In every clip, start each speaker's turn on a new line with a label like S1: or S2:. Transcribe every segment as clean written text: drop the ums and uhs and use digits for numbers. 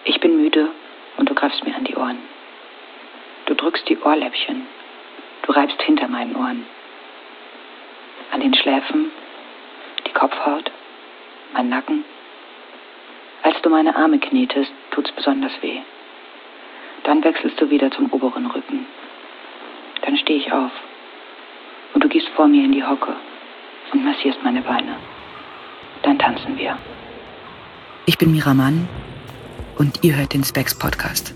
S1: Ich bin müde und du greifst mir an die Ohren. Du drückst die Ohrläppchen. Du reibst hinter meinen Ohren. An den Schläfen, die Kopfhaut, mein Nacken. Als du meine Arme knetest, tut's besonders weh. Dann wechselst du wieder zum oberen Rücken. Dann stehe ich auf und du gehst vor mir in die Hocke und massierst meine Beine. Dann tanzen wir. Ich bin Mira Mann und ihr hört den Specs Podcast.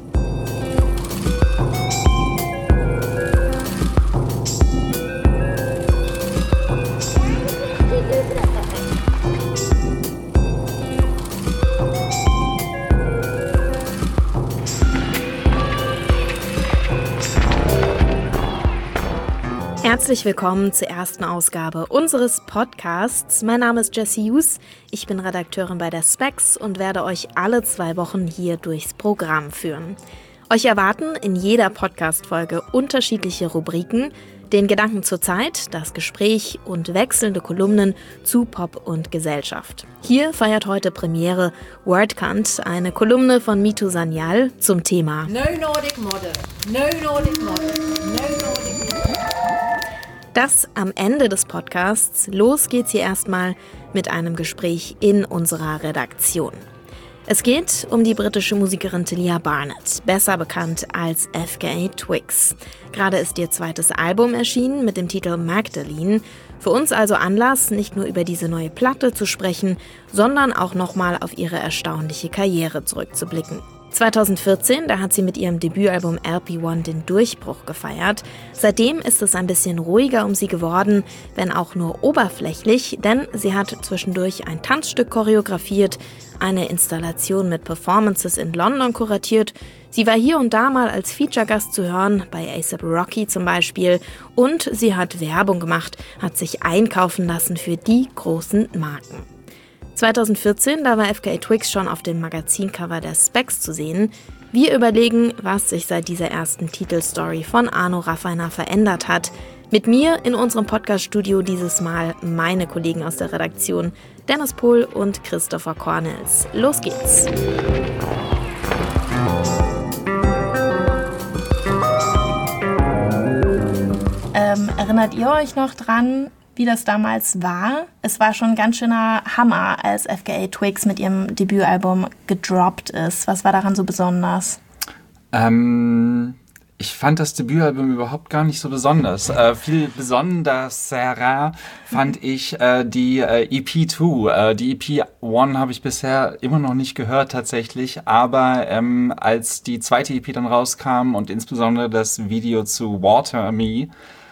S2: Herzlich willkommen zur ersten Ausgabe unseres Podcasts. Mein Name ist Jessie Hughes, ich bin Redakteurin bei der Specs und werde euch alle 2 Wochen hier durchs Programm führen. Euch erwarten in jeder Podcast-Folge unterschiedliche Rubriken, den Gedanken zur Zeit, das Gespräch und wechselnde Kolumnen zu Pop und Gesellschaft. Hier feiert heute Premiere Wordcount, eine Kolumne von Mitu Sanyal zum Thema
S3: No Nordic Model, no Nordic Model, no Nordic Model.
S2: Das am Ende des Podcasts. Los geht's hier erstmal mit einem Gespräch in unserer Redaktion. Es geht um die britische Musikerin Talia Barnett, besser bekannt als FKA Twigs. Gerade ist ihr 2. Album erschienen mit dem Titel Magdalene. Für uns also Anlass, nicht nur über diese neue Platte zu sprechen, sondern auch nochmal auf ihre erstaunliche Karriere zurückzublicken. 2014, da hat sie mit ihrem Debütalbum LP1 den Durchbruch gefeiert. Seitdem ist es ein bisschen ruhiger um sie geworden, wenn auch nur oberflächlich, denn sie hat zwischendurch ein Tanzstück choreografiert, eine Installation mit Performances in London kuratiert. Sie war hier und da mal als Feature-Gast zu hören, bei A$AP Rocky zum Beispiel. Und sie hat Werbung gemacht, hat sich einkaufen lassen für die großen Marken. 2014, da war FKA Twigs schon auf dem Magazincover der Specs zu sehen. Wir überlegen, was sich seit dieser ersten Titelstory von Arno Raffainer verändert hat. Mit mir in unserem Podcast-Studio dieses Mal meine Kollegen aus der Redaktion, Dennis Pohl und Christopher Cornels. Los geht's! Erinnert ihr euch noch dran, wie das damals war? Es war schon ein ganz schöner Hammer, als FKA Twigs mit ihrem Debütalbum gedroppt ist. Was war daran so besonders?
S4: Ich fand das Debütalbum überhaupt gar nicht so besonders. Viel besonderer fand ich die EP2. Die EP1 habe ich bisher immer noch nicht gehört tatsächlich, aber als die zweite EP dann rauskam und insbesondere das Video zu Water Me,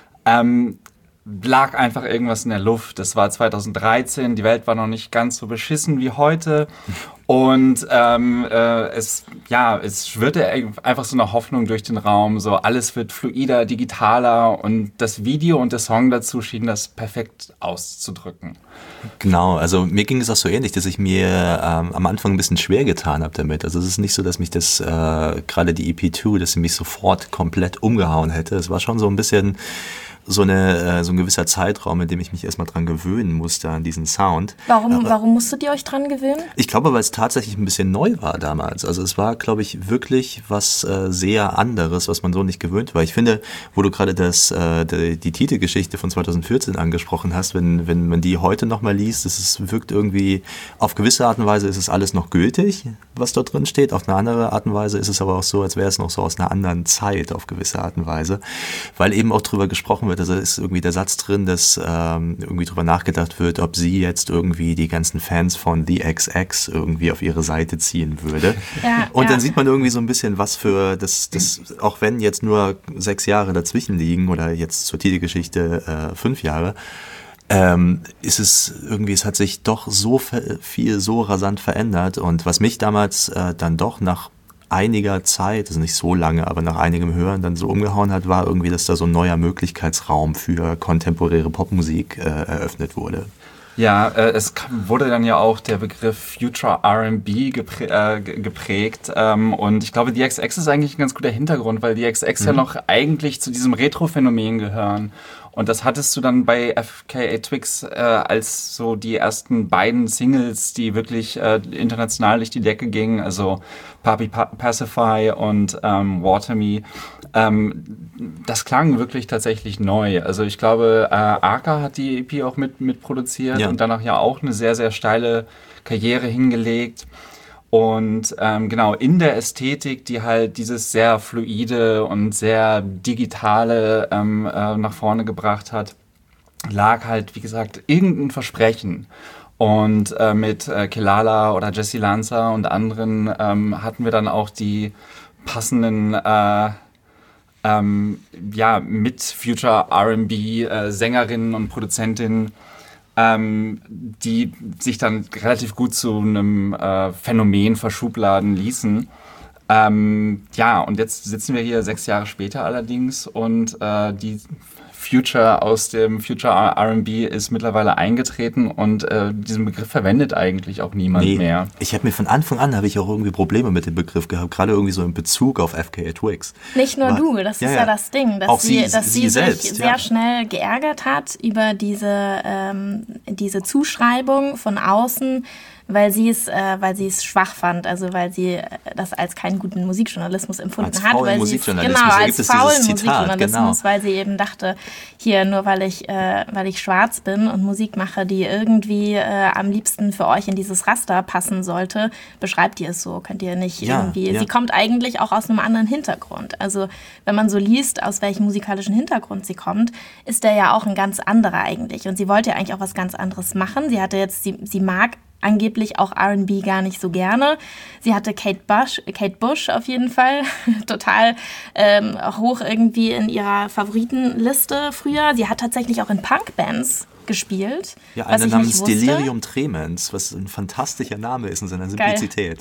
S4: lag einfach irgendwas in der Luft. Das war 2013, die Welt war noch nicht ganz so beschissen wie heute und es schwirrte einfach so eine Hoffnung durch den Raum, so alles wird fluider, digitaler und das Video und der Song dazu schienen das perfekt auszudrücken.
S5: Genau, also mir ging es auch so ähnlich, dass ich mir am Anfang ein bisschen schwer getan habe damit. Also es ist nicht so, dass mich das, gerade die EP2, dass sie mich sofort komplett umgehauen hätte. Es war schon so ein bisschen so ein gewisser Zeitraum, in dem ich mich erstmal dran gewöhnen musste an diesen Sound.
S2: Warum musstet ihr euch dran gewöhnen?
S5: Ich glaube, weil es tatsächlich ein bisschen neu war damals. Also es war, glaube ich, wirklich was sehr anderes, was man so nicht gewöhnt war. Ich finde, wo du gerade die Titelgeschichte von 2014 angesprochen hast, wenn man die heute nochmal liest, wirkt irgendwie, auf gewisse Art und Weise ist es alles noch gültig, was dort drin steht. Auf eine andere Art und Weise ist es aber auch so, als wäre es noch so aus einer anderen Zeit auf gewisse Art und Weise. Weil eben auch drüber gesprochen wird, also ist irgendwie der Satz drin, dass irgendwie drüber nachgedacht wird, ob sie jetzt irgendwie die ganzen Fans von The XX irgendwie auf ihre Seite ziehen würde. Ja, und dann sieht man irgendwie so ein bisschen, was für das auch wenn jetzt nur 6 Jahre dazwischen liegen oder jetzt zur Titelgeschichte 5 Jahre, es hat sich doch so viel, so rasant verändert und was mich damals dann doch nach einiger Zeit, also nicht so lange, aber nach einigem Hören dann so umgehauen hat, war irgendwie, dass da so ein neuer Möglichkeitsraum für kontemporäre Popmusik eröffnet wurde.
S4: Ja, es wurde dann ja auch der Begriff Future R&B geprägt und ich glaube, die XX ist eigentlich ein ganz guter Hintergrund, weil die XX ja noch eigentlich zu diesem Retro-Phänomen gehören Und das hattest du dann bei FKA Twigs als so die ersten beiden Singles, die wirklich international durch die Decke gingen, also Papi Pacify und Water Me. Das klang wirklich tatsächlich neu. Also ich glaube, Arca hat die EP auch mit produziert und danach ja auch eine sehr, sehr steile Karriere hingelegt. Und genau, in der Ästhetik, die halt dieses sehr fluide und sehr digitale nach vorne gebracht hat, lag halt, wie gesagt, irgendein Versprechen. Und mit Kelala oder Jesse Lanza und anderen hatten wir dann auch die passenden mit Future R&B Sängerinnen und Produzentinnen, die sich dann relativ gut zu einem Phänomen verschubladen ließen. Und jetzt sitzen wir hier 6 Jahre später allerdings und die Future aus dem Future R&B ist mittlerweile eingetreten und diesen Begriff verwendet eigentlich auch niemand mehr.
S5: Ich habe mir von Anfang an habe ich auch irgendwie Probleme mit dem Begriff gehabt, gerade irgendwie so in Bezug auf FKA Twigs.
S2: Nicht nur du, das ist ja das Ding, dass sie
S5: selbst,
S2: sich sehr schnell geärgert hat über diese Zuschreibung von außen, weil sie es schwach fand, also weil sie das als keinen guten Musikjournalismus empfunden hat, weil sie als faulen Musikjournalismus, weil sie eben dachte, hier nur weil ich schwarz bin und Musik mache, die irgendwie am liebsten für euch in dieses Raster passen sollte, beschreibt ihr es so, könnt ihr nicht irgendwie. Ja. Sie kommt eigentlich auch aus einem anderen Hintergrund. Also wenn man so liest, aus welchem musikalischen Hintergrund sie kommt, ist der ja auch ein ganz anderer eigentlich. Und sie wollte ja eigentlich auch was ganz anderes machen. Sie mag angeblich auch R&B gar nicht so gerne. Sie hatte Kate Bush auf jeden Fall total hoch irgendwie in ihrer Favoritenliste früher. Sie hat tatsächlich auch in Punkbands gespielt.
S5: Ja, einer namens Delirium Tremens, was ein fantastischer Name ist in seiner Simplizität.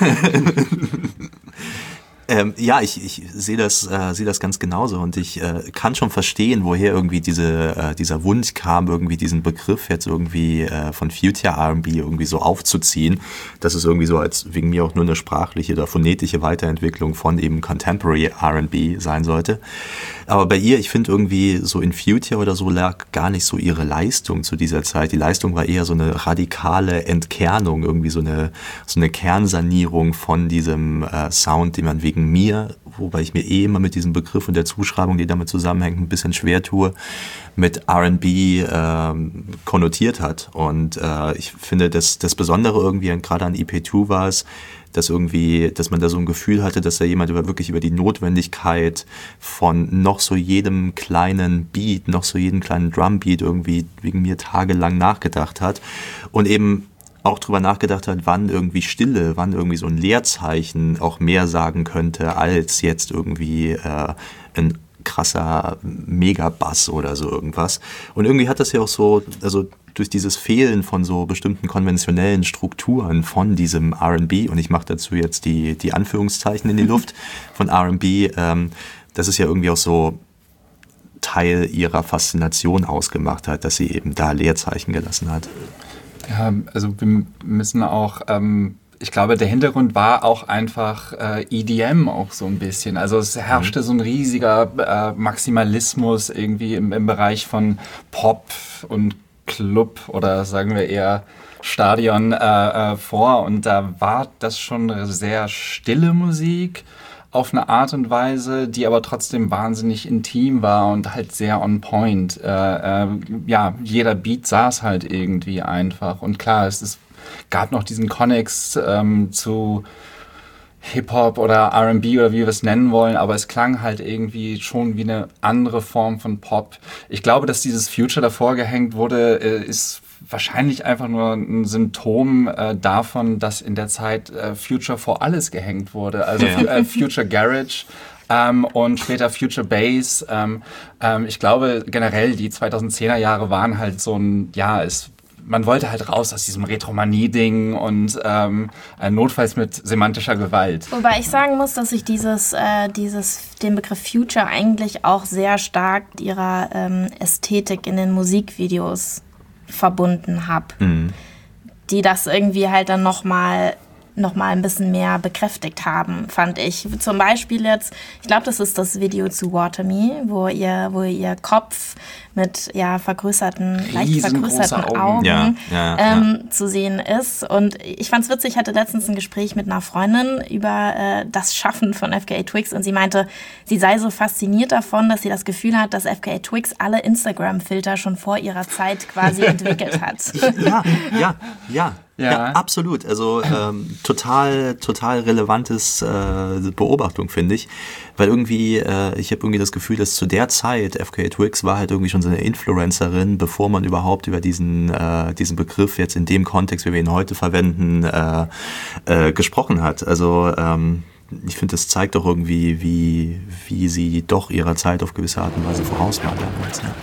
S5: Ich sehe das ganz genauso und ich kann schon verstehen, woher irgendwie dieser Wunsch kam, irgendwie diesen Begriff jetzt irgendwie von Future R&B irgendwie so aufzuziehen. Das ist irgendwie so als wegen mir auch nur eine sprachliche oder phonetische Weiterentwicklung von eben Contemporary R&B sein sollte. Aber bei ihr, ich finde irgendwie so in Future oder so lag gar nicht so ihre Leistung zu dieser Zeit. Die Leistung war eher so eine radikale Entkernung, irgendwie so eine Kernsanierung von diesem Sound, den man wegen mir, wobei ich mir immer mit diesem Begriff und der Zuschreibung, die damit zusammenhängt, ein bisschen schwer tue, mit R&B konnotiert hat. Und ich finde, das Besondere irgendwie gerade an EP2 war es, dass man da so ein Gefühl hatte, dass da jemand wirklich über die Notwendigkeit von noch so jedem kleinen Beat, noch so jedem kleinen Drumbeat irgendwie wegen mir tagelang nachgedacht hat und eben auch drüber nachgedacht hat, wann irgendwie Stille, wann irgendwie so ein Leerzeichen auch mehr sagen könnte, als jetzt irgendwie ein krasser Megabass oder so irgendwas. Und irgendwie hat das ja auch so, also durch dieses Fehlen von so bestimmten konventionellen Strukturen von diesem R&B, und ich mache dazu jetzt die Anführungszeichen in die Luft, von R&B, das ist ja irgendwie auch so Teil ihrer Faszination ausgemacht hat, dass sie eben da Leerzeichen gelassen hat.
S4: Ja, also wir müssen auch, ich glaube, der Hintergrund war auch einfach EDM auch so ein bisschen. Also es herrschte so ein riesiger Maximalismus irgendwie im Bereich von Pop und Club oder sagen wir eher Stadion vor. Und da war das schon eine sehr stille Musik auf eine Art und Weise, die aber trotzdem wahnsinnig intim war und halt sehr on point. Jeder Beat saß halt irgendwie einfach. Und klar, es gab noch diesen Connex zu Hip-Hop oder R&B oder wie wir es nennen wollen, aber es klang halt irgendwie schon wie eine andere Form von Pop. Ich glaube, dass dieses Future davor gehängt wurde, ist wahrscheinlich einfach nur ein Symptom davon, dass in der Zeit Future vor alles gehängt wurde. Also Future Garage und später Future Bass. Ich glaube generell, die 2010er Jahre waren halt so ein, man wollte halt raus aus diesem Retromanie-Ding und notfalls mit semantischer Gewalt.
S2: Wobei ich sagen muss, dass ich den Begriff Future eigentlich auch sehr stark mit ihrer Ästhetik in den Musikvideos verbunden habe. Die das irgendwie halt dann nochmal noch mal ein bisschen mehr bekräftigt haben, fand ich. Zum Beispiel jetzt, ich glaube, das ist das Video zu Water Me, wo ihr Kopf mit leicht vergrößerten Augen zu sehen ist. Und ich fand es witzig, ich hatte letztens ein Gespräch mit einer Freundin über das Schaffen von FKA Twigs und sie meinte, sie sei so fasziniert davon, dass sie das Gefühl hat, dass FKA Twigs alle Instagram-Filter schon vor ihrer Zeit quasi entwickelt hat.
S5: Ja, absolut. Also total relevantes Beobachtung, finde ich. Weil irgendwie, ich habe irgendwie das Gefühl, dass zu der Zeit FKA Twigs war halt irgendwie schon so eine Influencerin, bevor man überhaupt über diesen Begriff jetzt in dem Kontext, wie wir ihn heute verwenden, gesprochen hat. Also ich finde, das zeigt doch irgendwie, wie sie doch ihrer Zeit auf gewisse Art und Weise voraus war damals. Ja.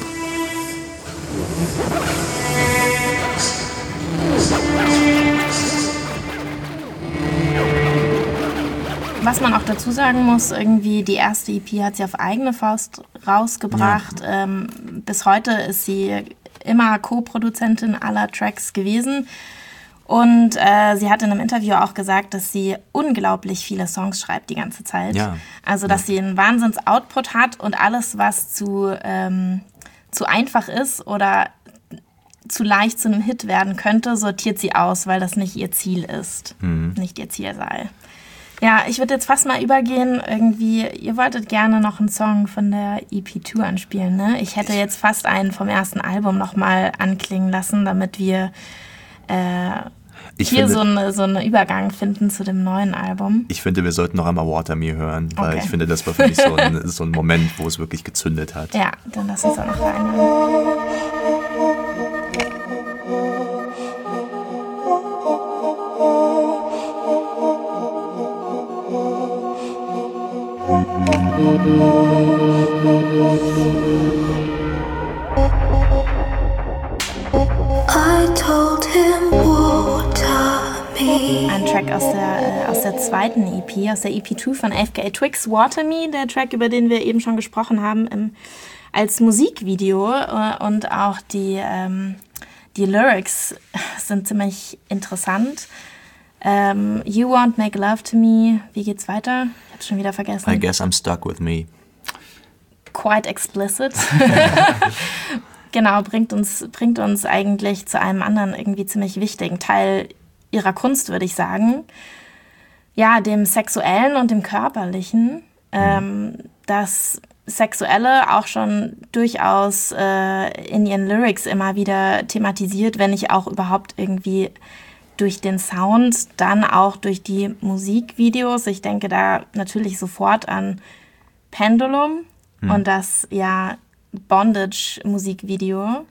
S2: Was man auch dazu sagen muss, irgendwie die erste EP hat sie auf eigene Faust rausgebracht. Ja. Bis heute ist sie immer Co-Produzentin aller Tracks gewesen. Und sie hat in einem Interview auch gesagt, dass sie unglaublich viele Songs schreibt die ganze Zeit. Ja. Also, dass sie einen Wahnsinns-Output hat und alles, was zu einfach ist oder zu leicht zu einem Hit werden könnte, sortiert sie aus, weil das nicht ihr Ziel ist, nicht ihr Ziel sei. Ja, ich würde jetzt fast mal übergehen, irgendwie, ihr wolltet gerne noch einen Song von der EP2 anspielen, ne? Ich hätte jetzt fast einen vom ersten Album nochmal anklingen lassen, damit wir so einen Übergang finden zu dem neuen Album.
S5: Ich finde, wir sollten noch einmal Water Me hören, weil ich finde, das war für mich so ein Moment, wo es wirklich gezündet hat.
S2: Ja, dann lass uns auch noch reinhören.
S6: I told him water me.
S2: Ein Track aus der zweiten EP, aus der EP2 von FKA Twigs, Water Me, der Track, über den wir eben schon gesprochen haben, als Musikvideo. Und auch die Lyrics sind ziemlich interessant. You won't make love to me. Wie geht's weiter? Ich hab's schon wieder vergessen.
S5: I guess I'm stuck with me.
S2: Quite explicit. Genau, bringt uns eigentlich zu einem anderen irgendwie ziemlich wichtigen Teil ihrer Kunst, würde ich sagen. Ja, dem Sexuellen und dem Körperlichen. Das Sexuelle auch schon durchaus in ihren Lyrics immer wieder thematisiert, wenn nicht auch überhaupt irgendwie durch den Sound, dann auch durch die Musikvideos. Ich denke da natürlich sofort an Pendulum und das Bondage-Musikvideo,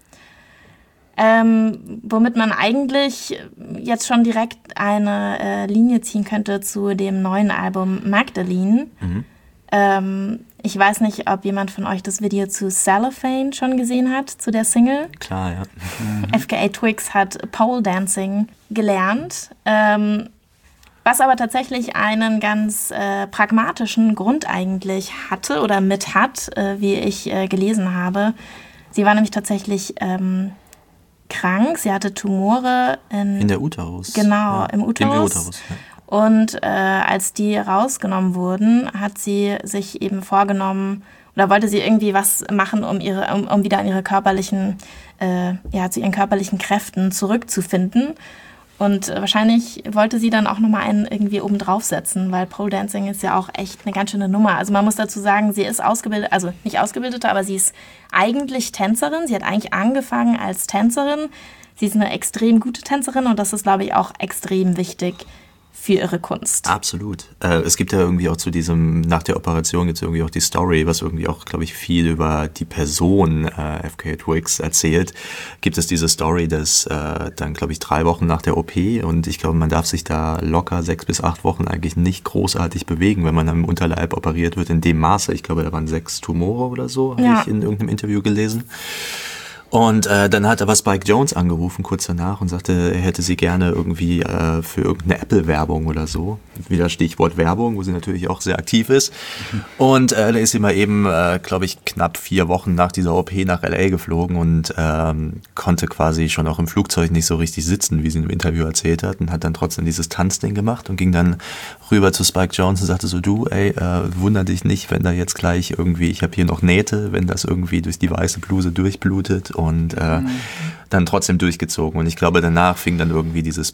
S2: womit man eigentlich jetzt schon direkt eine Linie ziehen könnte zu dem neuen Album Magdalene. Ich weiß nicht, ob jemand von euch das Video zu Cellophane schon gesehen hat, zu der Single.
S5: Klar, ja.
S2: FKA Twigs hat Pole Dancing gelernt, was aber tatsächlich einen ganz pragmatischen Grund eigentlich hatte oder mit hat, wie ich gelesen habe. Sie war nämlich tatsächlich krank, sie hatte Tumore
S5: in der Uterus.
S2: Genau,
S5: ja.
S2: Im Uterus. Ja. Und als die rausgenommen wurden, hat sie sich eben vorgenommen, oder wollte sie irgendwie was machen, um wieder an ihre körperlichen, zu ihren körperlichen Kräften zurückzufinden. Und wahrscheinlich wollte sie dann auch nochmal einen irgendwie oben draufsetzen, weil Pole Dancing ist ja auch echt eine ganz schöne Nummer. Also man muss dazu sagen, sie ist ausgebildet, also nicht ausgebildete, aber sie ist eigentlich Tänzerin. Sie hat eigentlich angefangen als Tänzerin. Sie ist eine extrem gute Tänzerin und das ist, glaube ich, auch extrem wichtig für ihre Kunst.
S5: Absolut. Es gibt ja irgendwie auch nach der Operation gibt es irgendwie auch die Story, was irgendwie auch, glaube ich, viel über die Person FKA Twigs erzählt. Gibt es diese Story, dass dann, glaube ich, 3 Wochen nach der OP und ich glaube, man darf sich da locker 6 bis 8 Wochen eigentlich nicht großartig bewegen, wenn man am Unterleib operiert wird in dem Maße. Ich glaube, da waren 6 Tumore oder so, habe ich in irgendeinem Interview gelesen. Und dann hat aber Spike Jonze angerufen kurz danach und sagte, er hätte sie gerne irgendwie für irgendeine Apple-Werbung oder so. Wieder Stichwort Werbung, wo sie natürlich auch sehr aktiv ist. Und da ist sie mal eben, glaube ich, knapp 4 Wochen nach dieser OP nach L.A. geflogen und konnte quasi schon auch im Flugzeug nicht so richtig sitzen, wie sie im Interview erzählt hat, und hat dann trotzdem dieses Tanzding gemacht und ging dann rüber zu Spike Jonze und sagte so, du, ey, wunder dich nicht, wenn da jetzt gleich irgendwie, ich habe hier noch Nähte, wenn das irgendwie durch die weiße Bluse durchblutet, und dann trotzdem durchgezogen. Und ich glaube, danach fing dann irgendwie dieses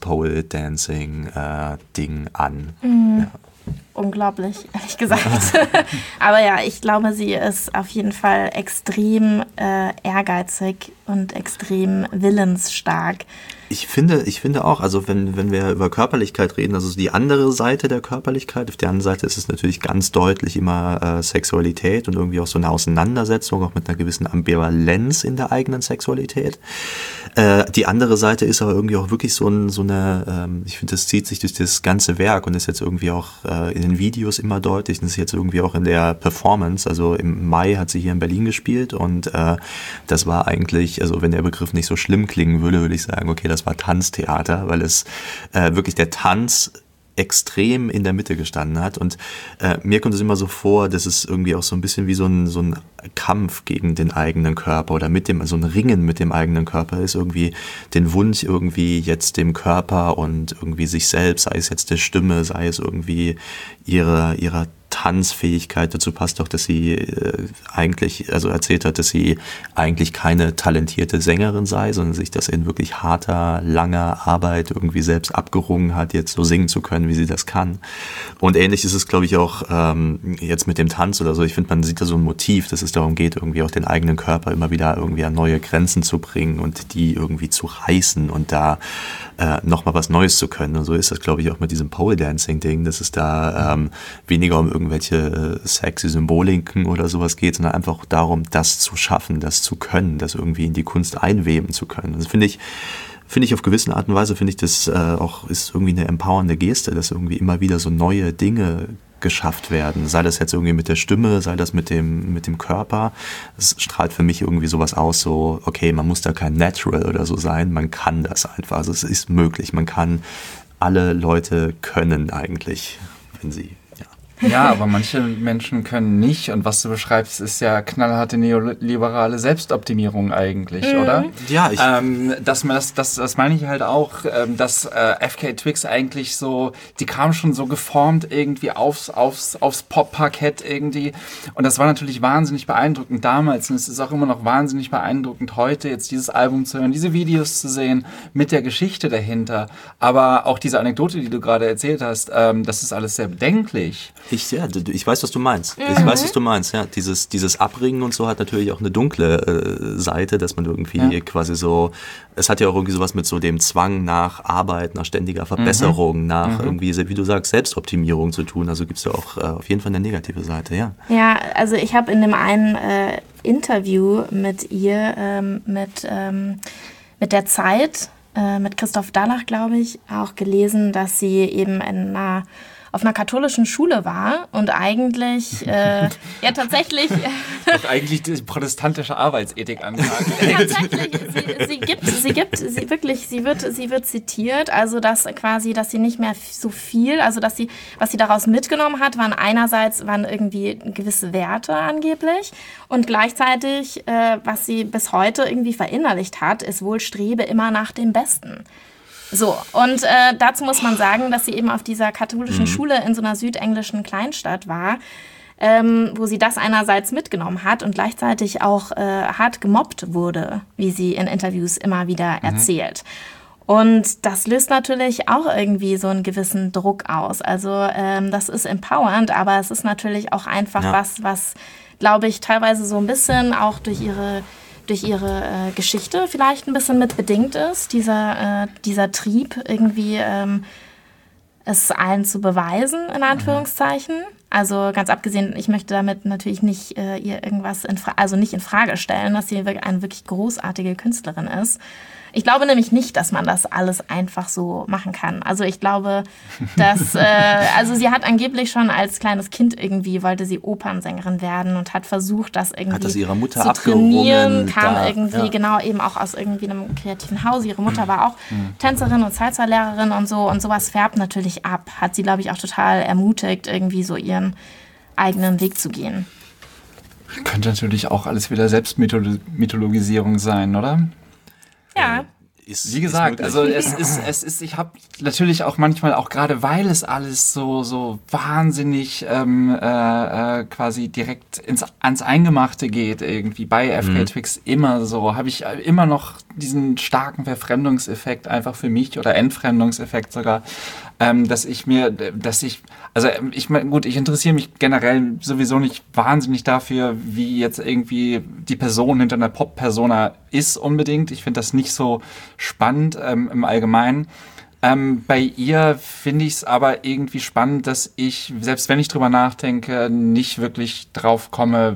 S5: Pole-Dancing-Ding an. Ja.
S2: Unglaublich, ehrlich gesagt. Aber ja, ich glaube, sie ist auf jeden Fall extrem ehrgeizig und extrem willensstark.
S5: Ich finde auch, also wenn wir über Körperlichkeit reden, also die andere Seite der Körperlichkeit, auf der anderen Seite ist es natürlich ganz deutlich immer Sexualität und irgendwie auch so eine Auseinandersetzung, auch mit einer gewissen Ambivalenz in der eigenen Sexualität. Die andere Seite ist aber irgendwie auch wirklich so eine, ich finde, das zieht sich durch das ganze Werk und ist jetzt irgendwie auch in den Videos immer deutlich, und ist jetzt irgendwie auch in der Performance. Also im Mai hat sie hier in Berlin gespielt, und das war eigentlich, also wenn der Begriff nicht so schlimm klingen würde, würde ich sagen, okay, das war Tanztheater, weil es wirklich der Tanz extrem in der Mitte gestanden hat, und mir kommt es immer so vor, dass es irgendwie auch so ein bisschen wie so ein Kampf gegen den eigenen Körper oder so ein Ringen mit dem eigenen Körper ist, irgendwie den Wunsch irgendwie jetzt dem Körper und irgendwie sich selbst, sei es jetzt der Stimme, sei es irgendwie ihrer Tanzfähigkeit. Dazu passt auch, dass sie eigentlich, also erzählt hat, dass sie eigentlich keine talentierte Sängerin sei, sondern sich das in wirklich harter, langer Arbeit irgendwie selbst abgerungen hat, jetzt so singen zu können, wie sie das kann. Und ähnlich ist es, glaube ich, auch jetzt mit dem Tanz oder so. Ich finde, man sieht da so ein Motiv, dass es darum geht, irgendwie auch den eigenen Körper immer wieder irgendwie an neue Grenzen zu bringen und die irgendwie zu reißen und da nochmal was Neues zu können. Und so ist das, glaube ich, auch mit diesem Pole-Dancing-Ding, dass es da weniger um irgendwelche sexy Symboliken oder sowas geht, sondern einfach darum, das zu schaffen, das zu können, das irgendwie in die Kunst einweben zu können. Das finde ich auf gewisse Art und Weise, finde ich das auch, ist irgendwie eine empowernde Geste, dass irgendwie immer wieder so neue Dinge geschafft werden. Sei das jetzt irgendwie mit der Stimme, sei das mit dem Körper. Es strahlt für mich irgendwie sowas aus, so, okay, man muss da kein Natural oder so sein, man kann das einfach. Also es ist möglich, man kann, alle Leute können eigentlich, wenn sie,
S4: Ja, aber manche Menschen können nicht. Und was du beschreibst, ist ja knallharte neoliberale Selbstoptimierung eigentlich, oder?
S5: Ja,
S4: das meine ich halt auch, dass FKA Twigs eigentlich so, die kam schon so geformt irgendwie aufs Pop-Parkett irgendwie. Und das war natürlich wahnsinnig beeindruckend damals. Und es ist auch immer noch wahnsinnig beeindruckend heute, jetzt dieses Album zu hören, diese Videos zu sehen, mit der Geschichte dahinter. Aber auch diese Anekdote, die du gerade erzählt hast, das ist alles sehr bedenklich.
S5: Ich weiß, was du meinst. Ich weiß, was du meinst. Ja, dieses Abringen und so hat natürlich auch eine dunkle Seite, dass man irgendwie quasi so, es hat ja auch irgendwie sowas mit so dem Zwang nach Arbeit, nach ständiger Verbesserung, nach irgendwie, wie du sagst, Selbstoptimierung zu tun. Also gibt es ja auch auf jeden Fall eine negative Seite, ja.
S2: Ja, also ich habe in dem einen Interview mit ihr, mit der Zeit, mit Christoph Dallach, glaube ich, auch gelesen, dass sie eben auf einer katholischen Schule war und eigentlich, ja tatsächlich...
S4: Doch eigentlich die protestantische Arbeitsethik angeht.
S2: Tatsächlich, sie wird zitiert, also dass sie nicht mehr so viel, also was sie daraus mitgenommen hat, waren irgendwie gewisse Werte angeblich und gleichzeitig, was sie bis heute irgendwie verinnerlicht hat, ist wohl strebe immer nach dem Besten. So, und dazu muss man sagen, dass sie eben auf dieser katholischen Schule in so einer südenglischen Kleinstadt war, wo sie das einerseits mitgenommen hat und gleichzeitig auch hart gemobbt wurde, wie sie in Interviews immer wieder erzählt. Und das löst natürlich auch irgendwie so einen gewissen Druck aus. Also das ist empowernd, aber es ist natürlich auch einfach was, glaube ich, teilweise so ein bisschen auch durch ihre Geschichte vielleicht ein bisschen mit bedingt ist, dieser Trieb irgendwie es allen zu beweisen, in Anführungszeichen. Also ganz abgesehen, ich möchte damit natürlich nicht ihr irgendwas nicht in Frage stellen, dass sie eine wirklich großartige Künstlerin ist. Ich glaube nämlich nicht, dass man das alles einfach so machen kann. Also ich glaube, dass sie hat angeblich schon als kleines Kind irgendwie, wollte sie Opernsängerin werden und hat versucht, das irgendwie
S5: hat das ihrer Mutter
S2: zu trainieren, kam
S5: da,
S2: irgendwie genau eben auch aus irgendwie einem kreativen Haus. Ihre Mutter war auch Tänzerin und Salsa-Lehrerin und so, und sowas färbt natürlich ab. Hat sie, glaube ich, auch total ermutigt, irgendwie so ihren eigenen Weg zu gehen.
S4: Könnte natürlich auch alles wieder Selbstmythologisierung sein, oder?
S2: Ja.
S4: Wie gesagt, also es ist, ich habe natürlich auch manchmal, auch gerade weil es alles so wahnsinnig quasi direkt ans Eingemachte geht, irgendwie bei FKA Twigs immer so, habe ich immer noch diesen starken Verfremdungseffekt einfach für mich oder Entfremdungseffekt sogar, ich interessiere mich generell sowieso nicht wahnsinnig dafür, wie jetzt irgendwie die Person hinter einer Pop-Persona ist unbedingt. Ich finde das nicht so spannend im Allgemeinen. Bei ihr finde ich es aber irgendwie spannend, dass ich, selbst wenn ich drüber nachdenke, nicht wirklich drauf komme,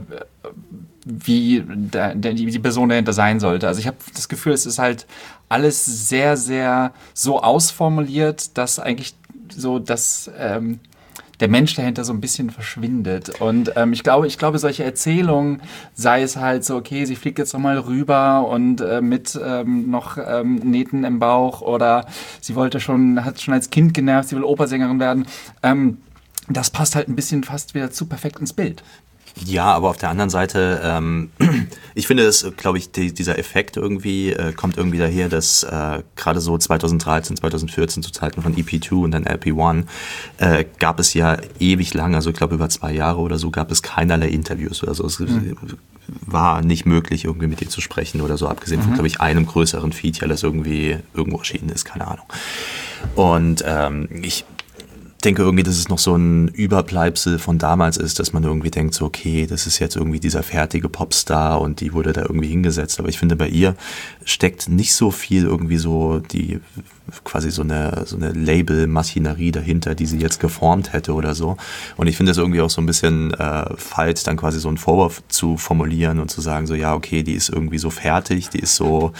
S4: wie die Person dahinter sein sollte. Also ich habe das Gefühl, es ist halt alles sehr, sehr so ausformuliert, dass eigentlich so, dass der Mensch dahinter so ein bisschen verschwindet. Und ich glaube, solche Erzählungen, sei es halt so, okay, sie fliegt jetzt nochmal rüber und mit noch Nähten im Bauch, oder sie hat schon als Kind genervt, sie will Opernsängerin werden, das passt halt ein bisschen fast wieder zu perfekt ins Bild.
S5: Ja, aber auf der anderen Seite, ich finde es, glaube ich, dieser Effekt irgendwie kommt irgendwie daher, dass gerade so 2013, 2014 zu Zeiten von EP2 und dann LP1 gab es ja ewig lang, also ich glaube über 2 Jahre oder so, gab es keinerlei Interviews oder so. Es war nicht möglich, irgendwie mit ihr zu sprechen oder so, abgesehen von, glaube ich, einem größeren Feature, das irgendwo erschienen ist, keine Ahnung. Und ich denke irgendwie, dass es noch so ein Überbleibsel von damals ist, dass man irgendwie denkt, so okay, das ist jetzt irgendwie dieser fertige Popstar und die wurde da irgendwie hingesetzt. Aber ich finde, bei ihr steckt nicht so viel irgendwie so die quasi so eine Label-Maschinerie dahinter, die sie jetzt geformt hätte oder so. Und ich finde es irgendwie auch so ein bisschen falsch, dann quasi so einen Vorwurf zu formulieren und zu sagen, so ja, okay, die ist irgendwie so fertig, die ist so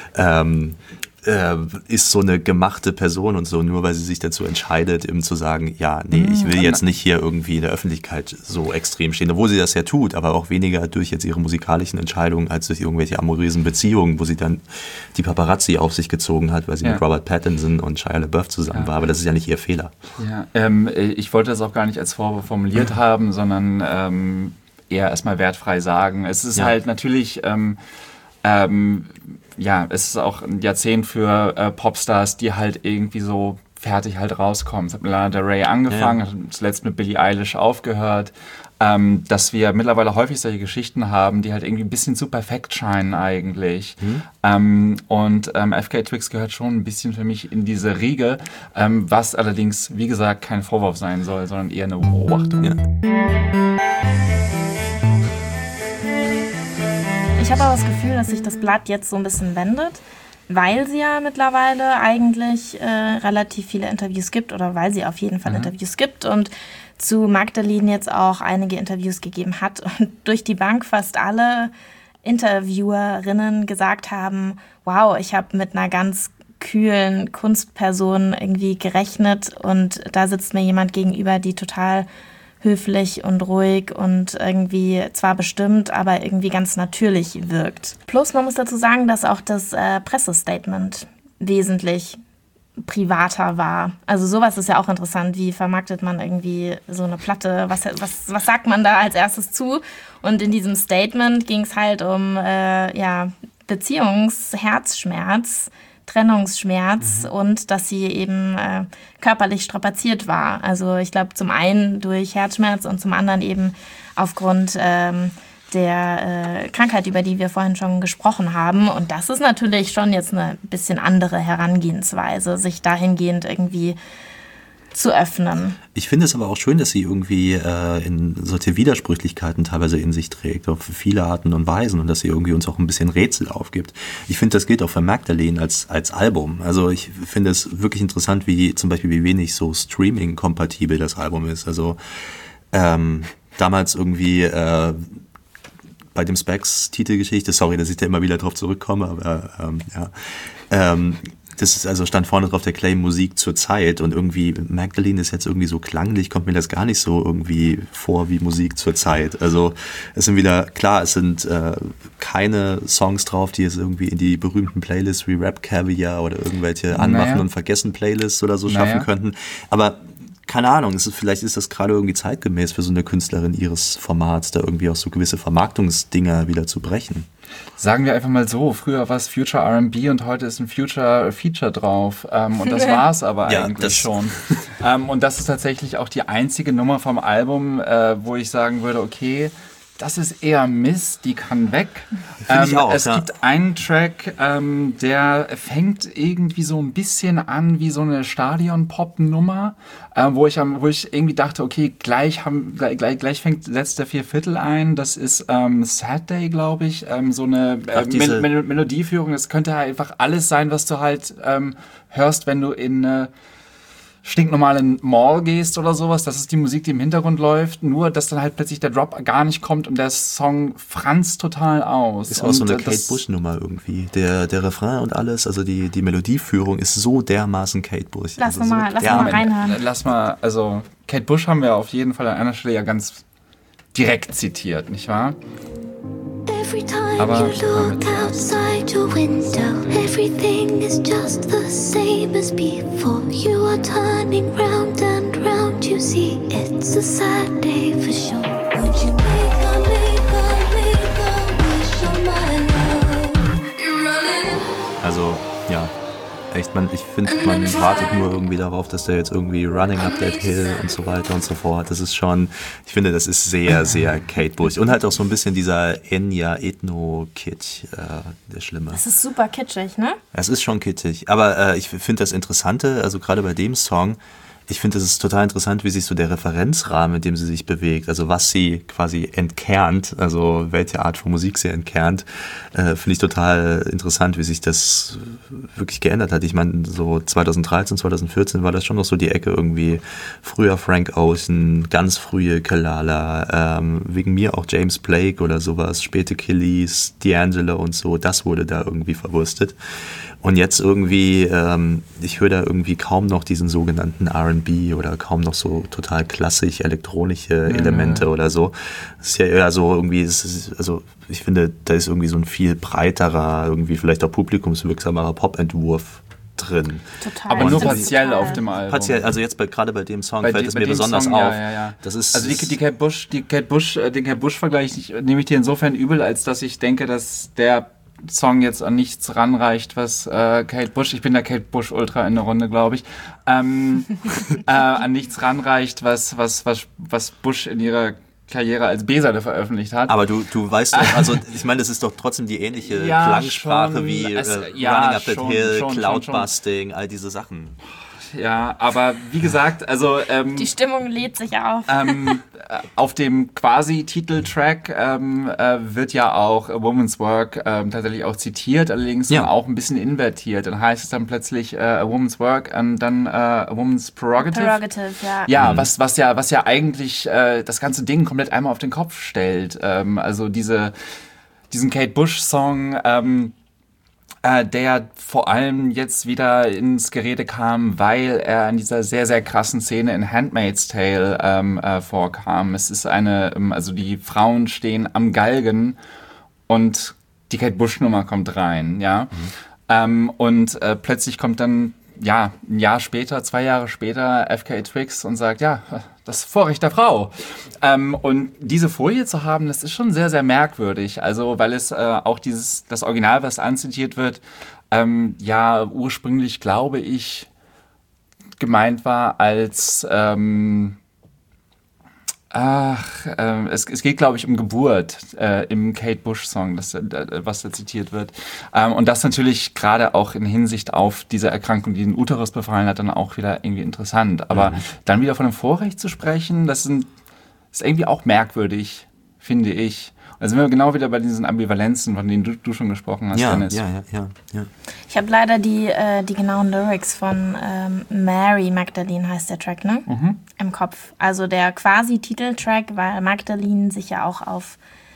S5: ist so eine gemachte Person und so, nur weil sie sich dazu entscheidet, eben zu sagen, ja, nee, ich will jetzt nicht hier irgendwie in der Öffentlichkeit so extrem stehen, obwohl sie das ja tut, aber auch weniger durch jetzt ihre musikalischen Entscheidungen als durch irgendwelche amorösen Beziehungen, wo sie dann die Paparazzi auf sich gezogen hat, weil sie mit Robert Pattinson und Shia LaBeouf zusammen war, aber das ist ja nicht ihr Fehler. Ja,
S4: ich wollte das auch gar nicht als Vorwurf formuliert haben, sondern eher erstmal wertfrei sagen. Es ist halt natürlich es ist auch ein Jahrzehnt für Popstars, die halt irgendwie so fertig halt rauskommen. Es hat mit Lana Del Rey angefangen, hat zuletzt mit Billie Eilish aufgehört. Dass wir mittlerweile häufig solche Geschichten haben, die halt irgendwie ein bisschen zu perfekt scheinen eigentlich. FKA Twigs gehört schon ein bisschen für mich in diese Riege, was allerdings, wie gesagt, kein Vorwurf sein soll, sondern eher eine Beobachtung. Ja.
S2: Ich habe aber das Gefühl, dass sich das Blatt jetzt so ein bisschen wendet, weil sie ja mittlerweile eigentlich relativ viele Interviews gibt, oder weil sie auf jeden Fall Interviews gibt und zu Magdalene jetzt auch einige Interviews gegeben hat und durch die Bank fast alle Interviewerinnen gesagt haben, wow, ich habe mit einer ganz kühlen Kunstperson irgendwie gerechnet und da sitzt mir jemand gegenüber, die total höflich und ruhig und irgendwie zwar bestimmt, aber irgendwie ganz natürlich wirkt. Plus, man muss dazu sagen, dass auch das Pressestatement wesentlich privater war. Also sowas ist ja auch interessant. Wie vermarktet man irgendwie so eine Platte? Was sagt man da als erstes zu? Und in diesem Statement ging es halt um Beziehungsherzschmerz, Trennungsschmerz und dass sie eben körperlich strapaziert war. Also ich glaube zum einen durch Herzschmerz und zum anderen eben aufgrund der Krankheit, über die wir vorhin schon gesprochen haben. Und das ist natürlich schon jetzt eine bisschen andere Herangehensweise, sich dahingehend irgendwie zu öffnen.
S5: Ich finde es aber auch schön, dass sie irgendwie in solche Widersprüchlichkeiten teilweise in sich trägt, auf viele Arten und Weisen, und dass sie irgendwie uns auch ein bisschen Rätsel aufgibt. Ich finde, das gilt auch für Magdalene als Album. Also ich finde es wirklich interessant, wie zum Beispiel wie wenig so Streaming-kompatibel das Album ist. Also Damals irgendwie bei dem Specs-Titelgeschichte, sorry, dass ich da immer wieder drauf zurückkomme, aber das ist also stand vorne drauf der Claim Musik zur Zeit und irgendwie Magdalene ist jetzt irgendwie so klanglich, kommt mir das gar nicht so irgendwie vor wie Musik zur Zeit. Also es sind wieder, klar, es sind keine Songs drauf, die es irgendwie in die berühmten Playlists wie Rap Caviar oder irgendwelche Anmachen und Vergessen Playlists oder so schaffen könnten, aber keine Ahnung, vielleicht ist das gerade irgendwie zeitgemäß für so eine Künstlerin ihres Formats, da irgendwie auch so gewisse Vermarktungsdinger wieder zu brechen.
S4: Sagen wir einfach mal so, früher war es Future R&B und heute ist ein Future Feature drauf. Und das war es aber eigentlich schon. Und das ist tatsächlich auch die einzige Nummer vom Album, wo ich sagen würde, okay, das ist eher Mist, die kann weg.
S5: Ich auch,
S4: es gibt einen Track, der fängt irgendwie so ein bisschen an wie so eine Stadion-Pop-Nummer, wo ich irgendwie dachte, okay, gleich setzt der 4/4 ein. Das ist Sad Day, glaube ich. So eine Melodieführung. Das könnte halt einfach alles sein, was du halt hörst, wenn du in stinknormalen Mall gehst oder sowas, das ist die Musik, die im Hintergrund läuft, nur dass dann halt plötzlich der Drop gar nicht kommt und der Song franzt total aus.
S5: Ist auch so eine Kate Bush-Nummer irgendwie. Der Refrain und alles, also die Melodieführung ist so dermaßen Kate Bush.
S2: Lass mal reinhören.
S4: Also Kate Bush haben wir auf jeden Fall an einer Stelle ja ganz direkt zitiert, nicht wahr?
S6: Every time you look outside your window, everything is just the same as before. You are turning round and round, you see it's a sad day for sure. Would you make a wish on my love? You're running.
S5: Also, ja. Echt, ich finde, man wartet nur irgendwie darauf, dass der jetzt irgendwie Running Up That Hill und so weiter und so fort. Das ist schon, ich finde, das ist sehr, sehr Kate Bush. Und halt auch so ein bisschen dieser Enya-Ethno-Kitsch, der Schlimme.
S2: Das ist super kitschig, ne?
S5: Es ist schon kitschig. Aber ich finde das Interessante, also gerade bei dem Song, ich finde, es ist total interessant, wie sich so der Referenzrahmen, in dem sie sich bewegt, also was sie quasi entkernt, also welche Art von Musik sie entkernt, finde ich total interessant, wie sich das wirklich geändert hat. Ich meine, so 2013, 2014 war das schon noch so die Ecke irgendwie, früher Frank Ocean, ganz frühe Kalala, wegen mir auch James Blake oder sowas, späte Killies, D'Angelo und so, das wurde da irgendwie verwurstet. Und jetzt irgendwie, ich höre da irgendwie kaum noch diesen sogenannten R&B oder kaum noch so total klassisch elektronische Elemente oder so. Das ist ja eher so irgendwie, also ich finde, da ist irgendwie so ein viel breiterer, irgendwie vielleicht auch publikumswirksamerer Popentwurf drin.
S2: Total.
S4: Aber nur partiell auf dem Album.
S5: Partiell, also jetzt gerade bei dem Song fällt es mir besonders auf.
S4: Ja.
S5: Das ist,
S4: also den Kate Bush-Vergleich nehme ich dir insofern übel, als dass ich denke, dass der Song jetzt an nichts ranreicht, was Kate Bush, ich bin der Kate Bush Ultra in der Runde, glaube ich, an nichts ranreicht, was Bush in ihrer Karriere als B-Seite veröffentlicht hat.
S5: Aber du weißt doch, also ich meine, das ist doch trotzdem die ähnliche Klangsprache
S4: schon,
S5: wie Running Up That Hill, Cloudbusting, all diese Sachen.
S4: Ja, aber wie gesagt, also
S2: die Stimmung lädt sich auf.
S4: Auf dem quasi Titeltrack wird ja auch A Woman's Work tatsächlich auch zitiert, allerdings auch ein bisschen invertiert. Dann heißt es dann plötzlich A Woman's Work und dann A Woman's Prerogative. Ja, was ja eigentlich das ganze Ding komplett einmal auf den Kopf stellt. Also diesen Kate Bush-Song, der vor allem jetzt wieder ins Gerede kam, weil er in dieser sehr, sehr krassen Szene in Handmaid's Tale vorkam. Es ist also die Frauen stehen am Galgen und die Kate Bush-Nummer kommt rein, ja. Und plötzlich kommt dann, ein Jahr später, 2 Jahre später, FKA Twigs und sagt, ja, das Vorrecht der Frau. Und diese Folie zu haben, das ist schon sehr, sehr merkwürdig. Also, weil es auch das Original, was anzitiert wird, ursprünglich, glaube ich, gemeint war als es geht, glaube ich, um Geburt im Kate Bush-Song, was da zitiert wird. Und das natürlich gerade auch in Hinsicht auf diese Erkrankung, die den Uterus befallen hat, dann auch wieder irgendwie interessant. Aber dann wieder von einem Vorrecht zu sprechen, das ist irgendwie auch merkwürdig, finde ich. Da sind wir genau wieder bei diesen Ambivalenzen, von denen du schon gesprochen hast, Dennis.
S5: Ja.
S2: Ich habe leider die genauen Lyrics von Mary Magdalene heißt der Track, ne? Im Kopf. Also der quasi Titeltrack, weil Magdalene sich ja auch auf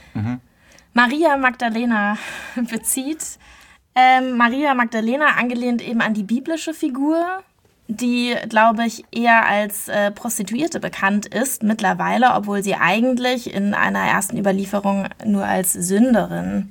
S2: Maria Magdalena bezieht. Maria Magdalena angelehnt eben an die biblische Figur, die, glaube ich, eher als Prostituierte bekannt ist mittlerweile, obwohl sie eigentlich in einer ersten Überlieferung nur als Sünderin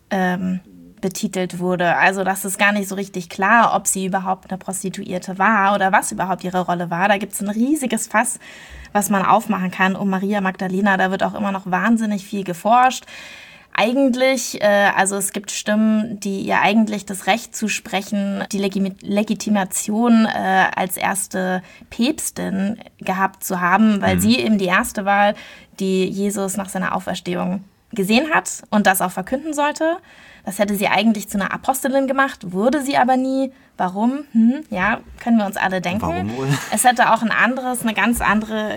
S2: betitelt wurde. Also das ist gar nicht so richtig klar, ob sie überhaupt eine Prostituierte war oder was überhaupt ihre Rolle war. Da gibt es ein riesiges Fass, was man aufmachen kann um Maria Magdalena. Da wird auch immer noch wahnsinnig viel geforscht. Eigentlich, also es gibt Stimmen, die ihr eigentlich das Recht zusprechen, die Legitimation als erste Päpstin gehabt zu haben, weil sie eben die erste war, die Jesus nach seiner Auferstehung gesehen hat und das auch verkünden sollte. Das hätte sie eigentlich zu einer Apostelin gemacht, wurde sie aber nie. Warum? Ja, können wir uns alle denken.
S5: Warum wohl?
S2: Es hätte auch eine ganz andere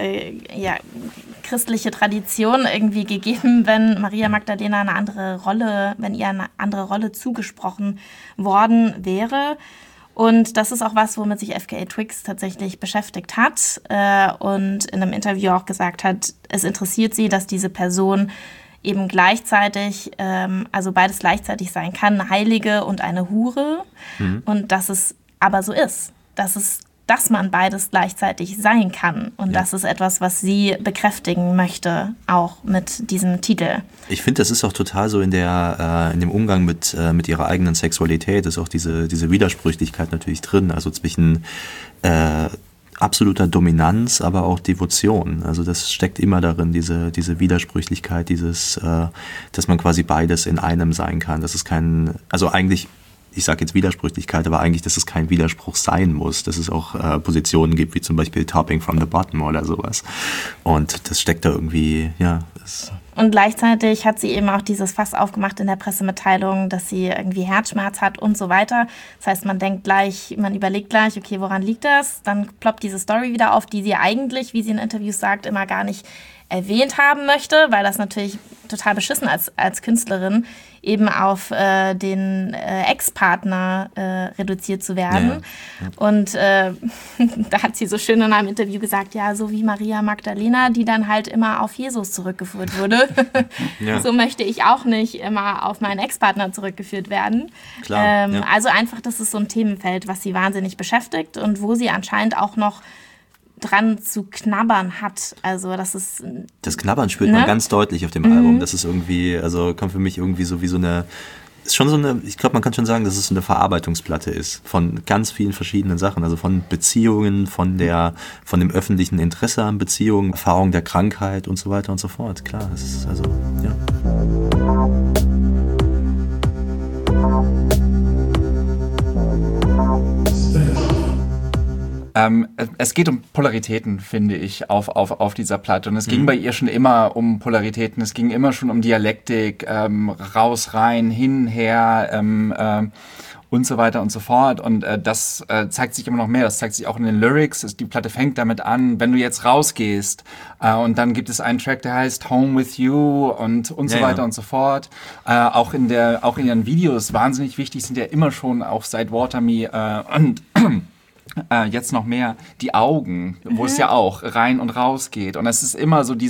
S2: christliche Tradition irgendwie gegeben, wenn Maria Magdalena wenn ihr eine andere Rolle zugesprochen worden wäre. Und das ist auch was, womit sich FKA Twigs tatsächlich beschäftigt hat und in einem Interview auch gesagt hat, es interessiert sie, dass diese Person eben gleichzeitig, also beides gleichzeitig sein kann, eine Heilige und eine Hure. Und dass es aber so ist, dass man beides gleichzeitig sein kann. Und das ist etwas, was sie bekräftigen möchte, auch mit diesem Titel.
S5: Ich finde, das ist auch total so in dem Umgang mit ihrer eigenen Sexualität, ist auch diese Widersprüchlichkeit natürlich drin, also zwischen absoluter Dominanz, aber auch Devotion. Also das steckt immer darin, diese Widersprüchlichkeit, dass man quasi beides in einem sein kann. Das ist eigentlich, ich sage jetzt Widersprüchlichkeit, aber eigentlich, dass es kein Widerspruch sein muss, dass es auch Positionen gibt, wie zum Beispiel Topping from the Bottom oder sowas. Und das steckt da irgendwie,
S2: Und gleichzeitig hat sie eben auch dieses Fass aufgemacht in der Pressemitteilung, dass sie irgendwie Herzschmerz hat und so weiter. Das heißt, man überlegt gleich, okay, woran liegt das? Dann ploppt diese Story wieder auf, die sie eigentlich, wie sie in Interviews sagt, immer gar nicht erwähnt haben möchte, weil das natürlich total beschissen als Künstlerin eben auf den Ex-Partner reduziert zu werden. Ja. Und da hat sie so schön in einem Interview gesagt, ja, so wie Maria Magdalena, die dann halt immer auf Jesus zurückgeführt wurde. So möchte ich auch nicht immer auf meinen Ex-Partner zurückgeführt werden.
S5: Klar,
S2: Also einfach, das ist so ein Themenfeld, was sie wahnsinnig beschäftigt und wo sie anscheinend auch noch dran zu knabbern hat. Also
S5: das Knabbern spürt man ganz deutlich auf dem Album. Das ist irgendwie, also kommt für mich irgendwie so wie so eine, ist schon so eine, ich glaube, man kann schon sagen, dass es so eine Verarbeitungsplatte ist von ganz vielen verschiedenen Sachen, also von Beziehungen, von dem öffentlichen Interesse an Beziehungen, Erfahrung der Krankheit und so weiter und so fort. Klar, das ist also,
S4: Es geht um Polaritäten, finde ich, auf dieser Platte. Und es ging bei ihr schon immer um Polaritäten. Es ging immer schon um Dialektik, raus, rein, hin, her und so weiter und so fort. Und das zeigt sich immer noch mehr. Das zeigt sich auch in den Lyrics. Die Platte fängt damit an, wenn du jetzt rausgehst. Und dann gibt es einen Track, der heißt Home With You und so weiter und so fort. Auch in ihren Videos wahnsinnig wichtig sind ja immer schon, auch seit Water Me und jetzt noch mehr die Augen, wo es ja auch rein und raus geht. Und es ist immer so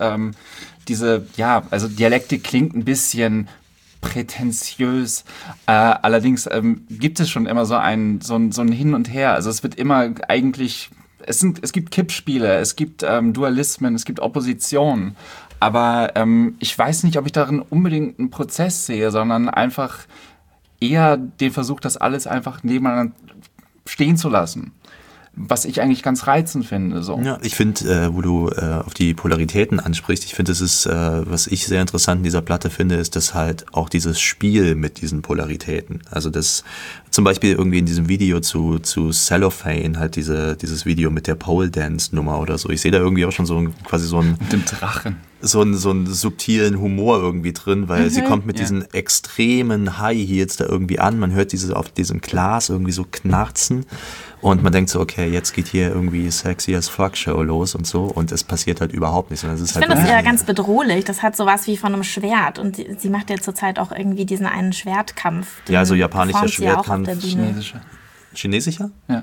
S4: also Dialektik klingt ein bisschen prätentiös. Allerdings gibt es schon immer so ein Hin und Her. Also es wird immer eigentlich, es gibt Kippspiele, es gibt Dualismen, es gibt Opposition. Aber ich weiß nicht, ob ich darin unbedingt einen Prozess sehe, sondern einfach eher den Versuch, das alles einfach nebeneinander stehen zu lassen. Was ich eigentlich ganz reizend finde. So.
S5: Ja, ich finde, wo du auf die Polaritäten ansprichst, ich finde, es ist, was ich sehr interessant in dieser Platte finde, ist, dass halt auch dieses Spiel mit diesen Polaritäten, also das zum Beispiel irgendwie in diesem Video zu Cellophane, halt dieses Video mit der Pole Dance Nummer oder so, ich sehe da irgendwie auch schon quasi so ein...
S4: Mit dem Drachen.
S5: so einen subtilen Humor irgendwie drin, weil sie kommt mit diesen extremen High Heels da irgendwie an. Man hört auf diesem Glas irgendwie so knarzen und man denkt so, okay, jetzt geht hier irgendwie Sexy as Fuck Show los und so und es passiert halt überhaupt nichts.
S2: Ich finde das ja ganz bedrohlich. Das hat sowas wie von einem Schwert und sie macht ja zurzeit auch irgendwie diesen einen Schwertkampf.
S5: Ja, so japanischer Schwertkampf.
S4: Chinesischer?
S5: Ja.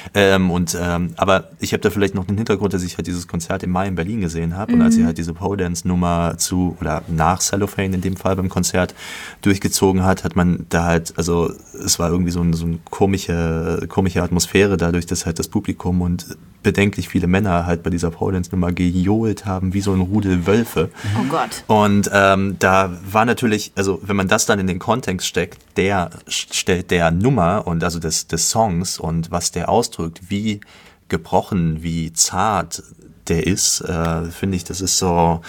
S5: Aber ich habe da vielleicht noch einen Hintergrund, dass ich halt dieses Konzert im Mai in Berlin gesehen habe und als sie halt diese Pole-Dance-Nummer nach Cellophane in dem Fall beim Konzert durchgezogen hat man da halt, also es war irgendwie so eine komische Atmosphäre dadurch, dass halt das Publikum und bedenklich viele Männer halt bei dieser Pole-Dance-Nummer gejohlt haben, wie so ein Rudel Wölfe.
S2: Oh Gott.
S5: Und da war natürlich, also wenn man das dann in den Kontext steckt, der Nummer und also des Songs und was der ausdrückt, wie gebrochen, wie zart der ist, finde ich, das ist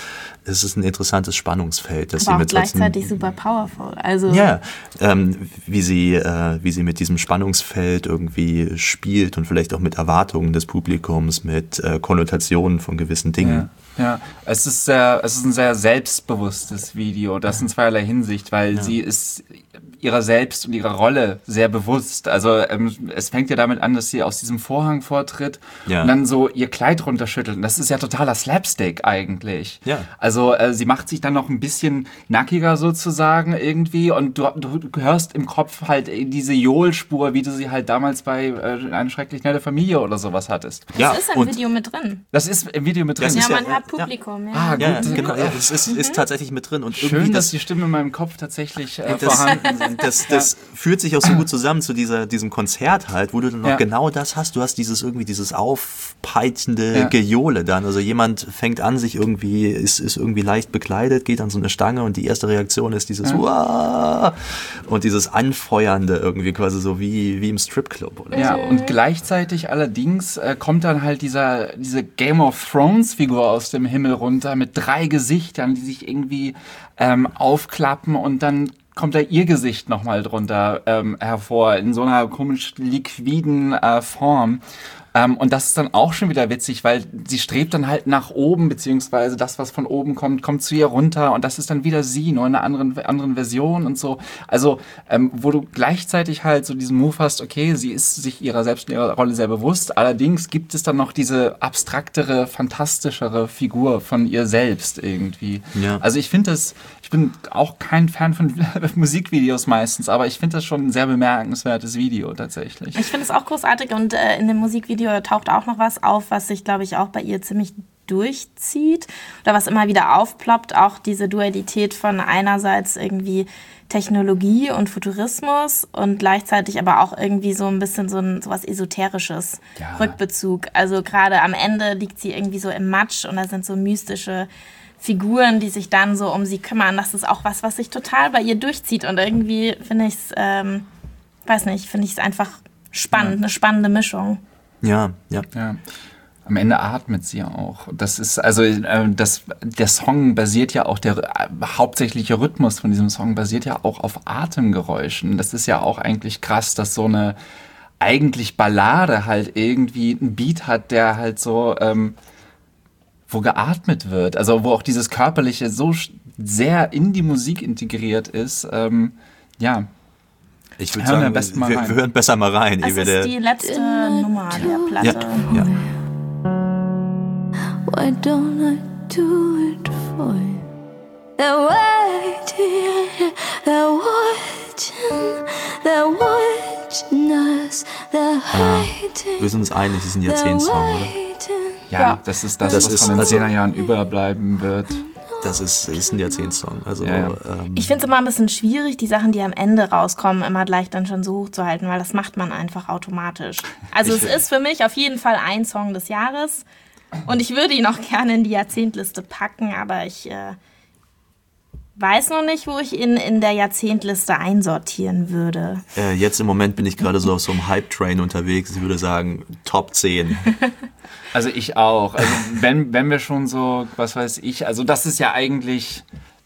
S5: ein interessantes Spannungsfeld. Dass
S2: aber
S5: sie
S2: auch gleichzeitig super powerful. Also
S5: ja, wie sie mit diesem Spannungsfeld irgendwie spielt und vielleicht auch mit Erwartungen des Publikums, mit Konnotationen von gewissen Dingen.
S4: Ja, es ist ein sehr selbstbewusstes Video, das in zweierlei Hinsicht, weil sie ist ihrer selbst und ihrer Rolle sehr bewusst. Also es fängt ja damit an, dass sie aus diesem Vorhang vortritt und dann so ihr Kleid runterschüttelt. Und das ist ja totaler Slapstick eigentlich. Ja. Also sie macht sich dann noch ein bisschen nackiger sozusagen irgendwie und du hörst im Kopf halt diese Johl-Spur, wie du sie halt damals bei Eine schrecklich nette Familie oder sowas hattest.
S2: Das ist im Video mit drin.
S4: Das ist im Video mit drin.
S2: Ja, man hört Publikum.
S5: Ja. Gut. Ja, genau. Es ist tatsächlich mit drin. Und
S4: schön, dass die Stimmen in meinem Kopf tatsächlich vorhanden sind.
S5: Das führt sich auch so gut zusammen zu diesem Konzert halt, wo du dann noch genau das hast. Du hast dieses aufpeitschende Gejohle dann. Also jemand fängt an, ist irgendwie leicht bekleidet, geht an so eine Stange und die erste Reaktion ist dieses Uah! Und dieses Anfeuernde irgendwie quasi so wie im Stripclub oder so.
S4: Und gleichzeitig allerdings kommt dann halt diese Game of Thrones Figur aus dem Himmel runter mit 3 Gesichtern, die sich irgendwie aufklappen und dann kommt da ihr Gesicht nochmal drunter hervor, in so einer komisch liquiden Form. Und das ist dann auch schon wieder witzig, weil sie strebt dann halt nach oben, beziehungsweise das, was von oben kommt zu ihr runter und das ist dann wieder sie, nur in einer anderen Version und so. Also, wo du gleichzeitig halt so diesen Move hast, okay, sie ist sich ihrer selbst und ihrer Rolle sehr bewusst, allerdings gibt es dann noch diese abstraktere, fantastischere Figur von ihr selbst irgendwie. Ja. Also ich bin auch kein Fan von Musikvideos meistens, aber ich finde das schon ein sehr bemerkenswertes Video tatsächlich.
S2: Ich finde es auch großartig und in dem Musikvideo taucht auch noch was auf, was sich, glaube ich, auch bei ihr ziemlich durchzieht oder was immer wieder aufploppt, auch diese Dualität von einerseits irgendwie Technologie und Futurismus und gleichzeitig aber auch irgendwie so ein bisschen so was Esoterisches, Rückbezug. Also gerade am Ende liegt sie irgendwie so im Matsch und da sind so mystische Figuren, die sich dann so um sie kümmern. Das ist auch was sich total bei ihr durchzieht und irgendwie finde ich es einfach spannend, eine spannende Mischung.
S5: Ja.
S4: Am Ende atmet sie auch. Das ist der Song basiert ja auch, der hauptsächliche Rhythmus von diesem Song basiert ja auch auf Atemgeräuschen. Das ist ja auch eigentlich krass, dass so eine eigentlich Ballade halt irgendwie einen Beat hat, der halt so wo geatmet wird. Also wo auch dieses Körperliche so sehr in die Musik integriert ist.
S5: Ich würde sagen, wir hören besser mal rein.
S2: Das ist die letzte Nummer der Platte.
S5: Ja.
S6: Why don't I do it for you? They're waiting, they're watching us, they're hiding.
S5: Wir sind uns einig, das ist ein Jahrzehntsong, oder?
S4: Ja, das ist das, was von den 10er Jahren überbleiben wird.
S5: Das ist ein Jahrzehntsong. Also,
S2: ich finde es immer ein bisschen schwierig, die Sachen, die am Ende rauskommen, immer gleich dann schon so hochzuhalten, weil das macht man einfach automatisch. Also es ist für mich auf jeden Fall ein Song des Jahres und ich würde ihn auch gerne in die Jahrzehntliste packen, aber ich weiß noch nicht, wo ich ihn in der Jahrzehntliste einsortieren würde.
S5: Jetzt im Moment bin ich gerade so auf so einem Hype-Train unterwegs. Ich würde sagen, Top 10.
S4: Also ich auch. Also wenn wir schon so, was weiß ich, also das ist ja eigentlich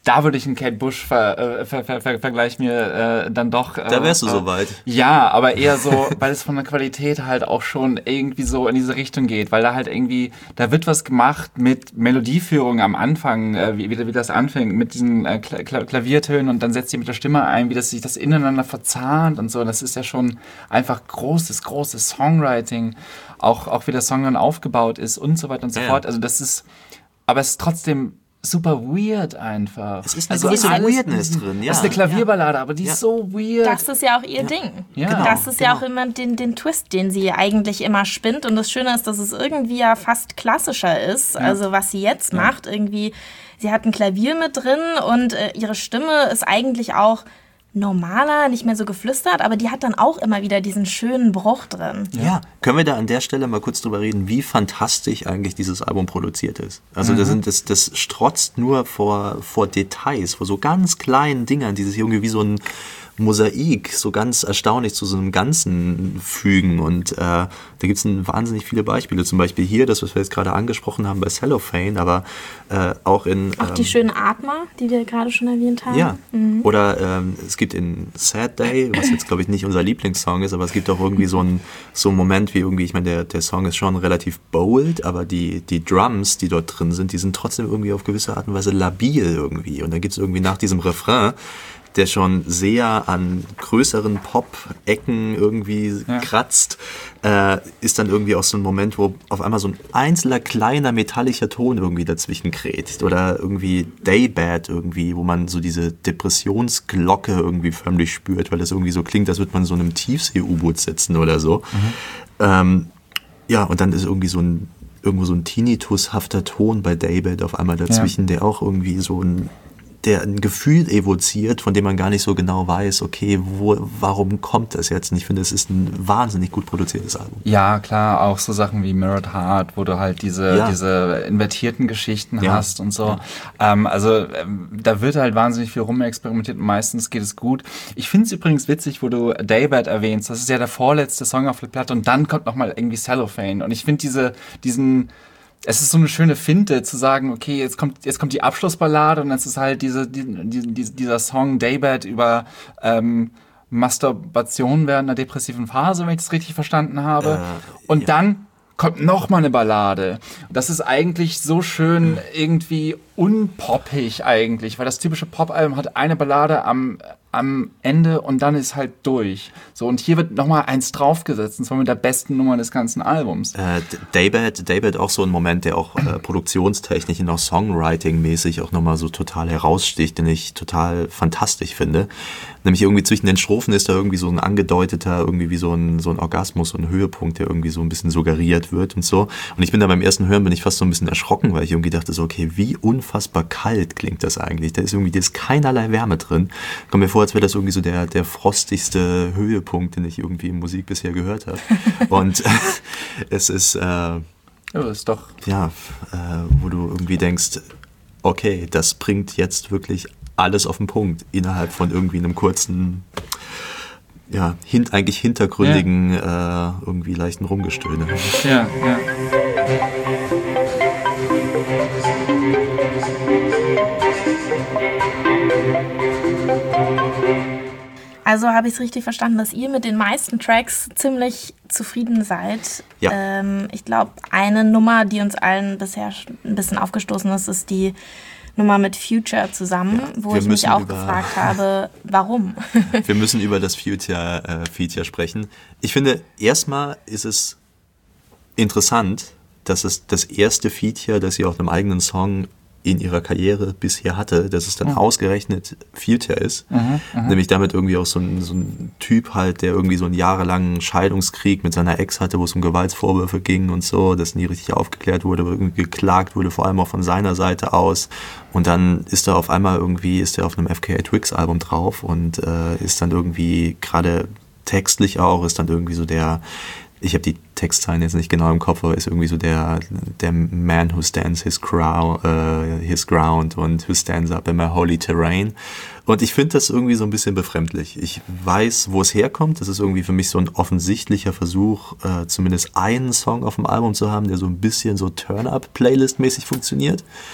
S4: da würde ich einen Kate Bush-Vergleich mir dann doch...
S5: Da wärst du soweit.
S4: Ja, aber eher so, weil es von der Qualität halt auch schon irgendwie so in diese Richtung geht, weil da halt irgendwie, da wird was gemacht mit Melodieführung am Anfang, wie das anfängt, mit diesen Klaviertönen und dann setzt sie mit der Stimme ein, wie das sich das ineinander verzahnt und so. Das ist ja schon einfach großes Songwriting, auch wie der Song dann aufgebaut ist und so weiter und so fort. Also das ist, aber es ist trotzdem super weird einfach.
S5: Es ist eine gewisse Weirdness drin, ja.
S4: Das ist eine Klavierballade, aber die ist so weird.
S2: Das ist ja auch ihr Ding.
S4: Ja.
S2: Genau, das ist ja auch immer den Twist, den sie eigentlich immer spinnt. Und das Schöne ist, dass es irgendwie ja fast klassischer ist. Also was sie jetzt macht, irgendwie, sie hat ein Klavier mit drin und ihre Stimme ist eigentlich auch normaler, nicht mehr so geflüstert, aber die hat dann auch immer wieder diesen schönen Bruch drin.
S5: Ja, können wir da an der Stelle mal kurz drüber reden, wie fantastisch eigentlich dieses Album produziert ist. Also das strotzt nur vor Details, vor so ganz kleinen Dingern, die sich irgendwie wie so ein Mosaik so ganz erstaunlich zu so einem Ganzen fügen. Und da gibt es wahnsinnig viele Beispiele. Zum Beispiel hier, das, was wir jetzt gerade angesprochen haben bei Cellophane, aber auch in...
S2: Auch die schönen Atmer, die wir gerade schon erwähnt haben.
S5: Ja, oder es gibt in Sad Day, was jetzt, glaube ich, nicht unser Lieblingssong ist, aber es gibt auch irgendwie so einen Moment wie irgendwie, ich meine, der Song ist schon relativ bold, aber die Drums, die dort drin sind, die sind trotzdem irgendwie auf gewisse Art und Weise labil irgendwie. Und dann gibt es irgendwie nach diesem Refrain, der schon sehr an größeren Pop-Ecken irgendwie kratzt, ist dann irgendwie auch so ein Moment, wo auf einmal so ein einzelner kleiner metallischer Ton irgendwie dazwischen kräht. Oder irgendwie Daybed irgendwie, wo man so diese Depressionsglocke irgendwie förmlich spürt, weil das irgendwie so klingt, als würde man so in einem Tiefsee-U-Boot sitzen oder so. Ja, und dann ist irgendwie irgendwo so ein Tinnitus-hafter Ton bei Daybed auf einmal dazwischen, der auch irgendwie der ein Gefühl evoziert, von dem man gar nicht so genau weiß, okay, warum kommt das jetzt? Und ich finde, es ist ein wahnsinnig gut produziertes Album.
S4: Ja, klar, auch so Sachen wie Mirrored Heart, wo du halt diese invertierten Geschichten hast und so. Ja. Da wird halt wahnsinnig viel rumexperimentiert und meistens geht es gut. Ich finde es übrigens witzig, wo du Daybed erwähnst. Das ist ja der vorletzte Song auf der Platte und dann kommt nochmal irgendwie Cellophane. Und ich finde es ist so eine schöne Finte zu sagen, okay, jetzt kommt die Abschlussballade und es ist halt dieser Song Daybed über Masturbation während einer depressiven Phase, wenn ich das richtig verstanden habe. Und dann kommt noch mal eine Ballade. Das ist eigentlich so schön irgendwie unpoppig eigentlich, weil das typische Pop-Album hat eine Ballade am Ende und dann ist halt durch. So, und hier wird nochmal eins draufgesetzt, und zwar mit der besten Nummer des ganzen Albums.
S5: Daybed auch so ein Moment, der auch produktionstechnisch und auch Songwriting-mäßig auch nochmal so total heraussticht, den ich total fantastisch finde. Nämlich irgendwie zwischen den Strophen ist da irgendwie so ein angedeuteter, irgendwie wie so ein Orgasmus, so ein Höhepunkt, der irgendwie so ein bisschen suggeriert wird und so. Und ich bin da beim ersten Hören, bin ich fast so ein bisschen erschrocken, weil ich irgendwie dachte so, okay, wie unfassbar kalt klingt das eigentlich. Da ist keinerlei Wärme drin. Kommt mir vor, als wäre das irgendwie so der frostigste Höhepunkt, den ich irgendwie in Musik bisher gehört habe. Und es ist,
S4: ist doch.
S5: Ja, wo du irgendwie denkst, okay, das bringt jetzt wirklich alles auf den Punkt innerhalb von irgendwie einem kurzen, ja, eigentlich hintergründigen, irgendwie leichten Rumgestöhne.
S4: Ja.
S2: Also habe ich es richtig verstanden, dass ihr mit den meisten Tracks ziemlich zufrieden seid.
S5: Ja.
S2: Ich glaube, eine Nummer, die uns allen bisher ein bisschen aufgestoßen ist, ist die Nummer mit Future zusammen, wo ich mich auch gefragt habe, warum?
S5: Wir müssen über das Future-Feature sprechen. Ich finde, erstmal ist es interessant, dass es das erste Feature, das sie auf einem eigenen Song in ihrer Karriere bisher hatte, dass es dann ausgerechnet Future ist. Nämlich damit irgendwie auch so ein Typ halt, der irgendwie so einen jahrelangen Scheidungskrieg mit seiner Ex hatte, wo es um Gewaltsvorwürfe ging und so, das nie richtig aufgeklärt wurde, aber irgendwie geklagt wurde, vor allem auch von seiner Seite aus. Und dann ist er auf einmal ist er auf einem FKA Twigs Album drauf und ist dann irgendwie gerade textlich auch, ist dann irgendwie so ich habe die Textzeilen jetzt nicht genau im Kopf, aber ist irgendwie so der Man who stands his ground und who stands up in my holy terrain. Und ich finde das irgendwie so ein bisschen befremdlich. Ich weiß, wo es herkommt. Das ist irgendwie für mich so ein offensichtlicher Versuch, zumindest einen Song auf dem Album zu haben, der so ein bisschen so Turn-Up-Playlist-mäßig funktioniert.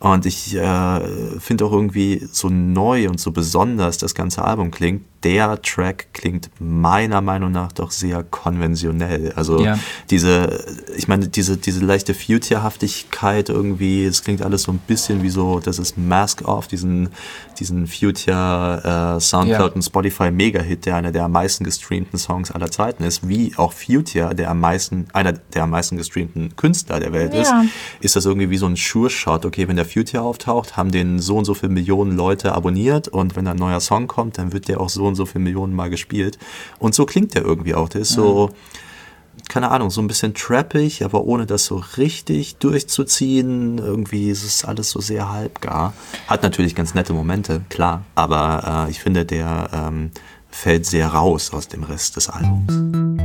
S5: Und ich finde auch irgendwie so neu und so besonders das ganze Album klingt. Der Track klingt meiner Meinung nach doch sehr konventionell. Also diese leichte Future-Haftigkeit irgendwie, es klingt alles so ein bisschen wie so, das ist Mask Off, diesen Future Soundcloud und Spotify Mega-Hit, der einer der am meisten gestreamten Songs aller Zeiten ist, wie auch Future, einer der am meisten gestreamten Künstler der Welt ist das irgendwie wie so ein Sure-Shot. Okay, wenn der Future auftaucht, haben den so und so viele Millionen Leute abonniert und wenn ein neuer Song kommt, dann wird der auch so und so viele Millionen Mal gespielt. Und so klingt der irgendwie auch. Der ist so, keine Ahnung, so ein bisschen trappig, aber ohne das so richtig durchzuziehen. Irgendwie ist es alles so sehr halbgar. Hat natürlich ganz nette Momente, klar, aber ich finde, der fällt sehr raus aus dem Rest des Albums.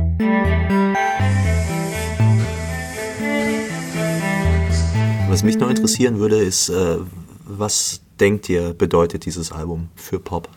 S5: Was mich noch interessieren würde, ist, was denkt ihr, bedeutet dieses Album für Pop?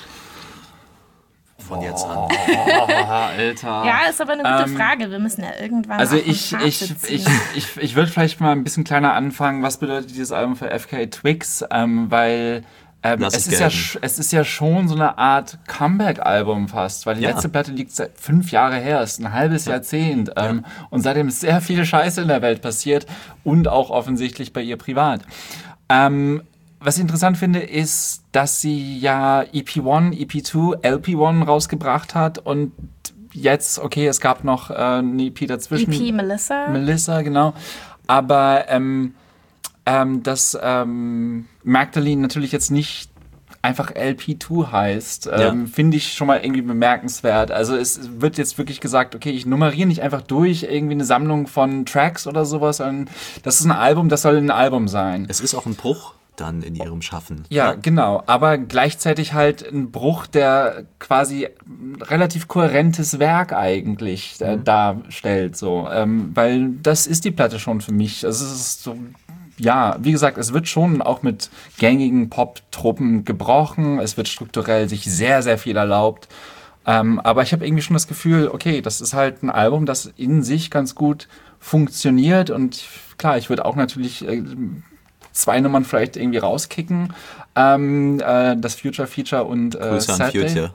S5: Von jetzt an.
S4: Alter.
S2: Ja, ist aber eine gute Frage. Wir müssen ja irgendwann.
S4: Also ich würde vielleicht mal ein bisschen kleiner anfangen. Was bedeutet dieses Album für FKA Twigs? Weil es ist ja schon so eine Art Comeback-Album fast, weil die letzte Platte liegt seit 5 Jahre her, ist ein halbes Jahrzehnt und seitdem ist sehr viel Scheiße in der Welt passiert und auch offensichtlich bei ihr privat. Was ich interessant finde, ist, dass sie ja EP1, EP2, LP1 rausgebracht hat und jetzt, okay, es gab noch eine EP dazwischen.
S2: EP Melissa.
S4: Melissa, genau. Aber dass Magdalene natürlich jetzt nicht einfach LP2 heißt, finde ich schon mal irgendwie bemerkenswert. Also es wird jetzt wirklich gesagt, okay, ich nummeriere nicht einfach durch irgendwie eine Sammlung von Tracks oder sowas, sondern das ist ein Album, das soll ein Album sein.
S5: Es ist auch ein Bruch dann in ihrem Schaffen.
S4: Ja, genau. Aber gleichzeitig halt ein Bruch, der quasi relativ kohärentes Werk eigentlich darstellt. So. Weil das ist die Platte schon für mich. Also es ist so, ja, wie gesagt, es wird schon auch mit gängigen Pop-Truppen gebrochen. Es wird strukturell sich sehr, sehr viel erlaubt. Aber ich habe irgendwie schon das Gefühl, okay, das ist halt ein Album, das in sich ganz gut funktioniert. Und klar, ich würde auch natürlich 2 Nummern vielleicht irgendwie rauskicken. Das Future Feature und
S5: Grüße an Future.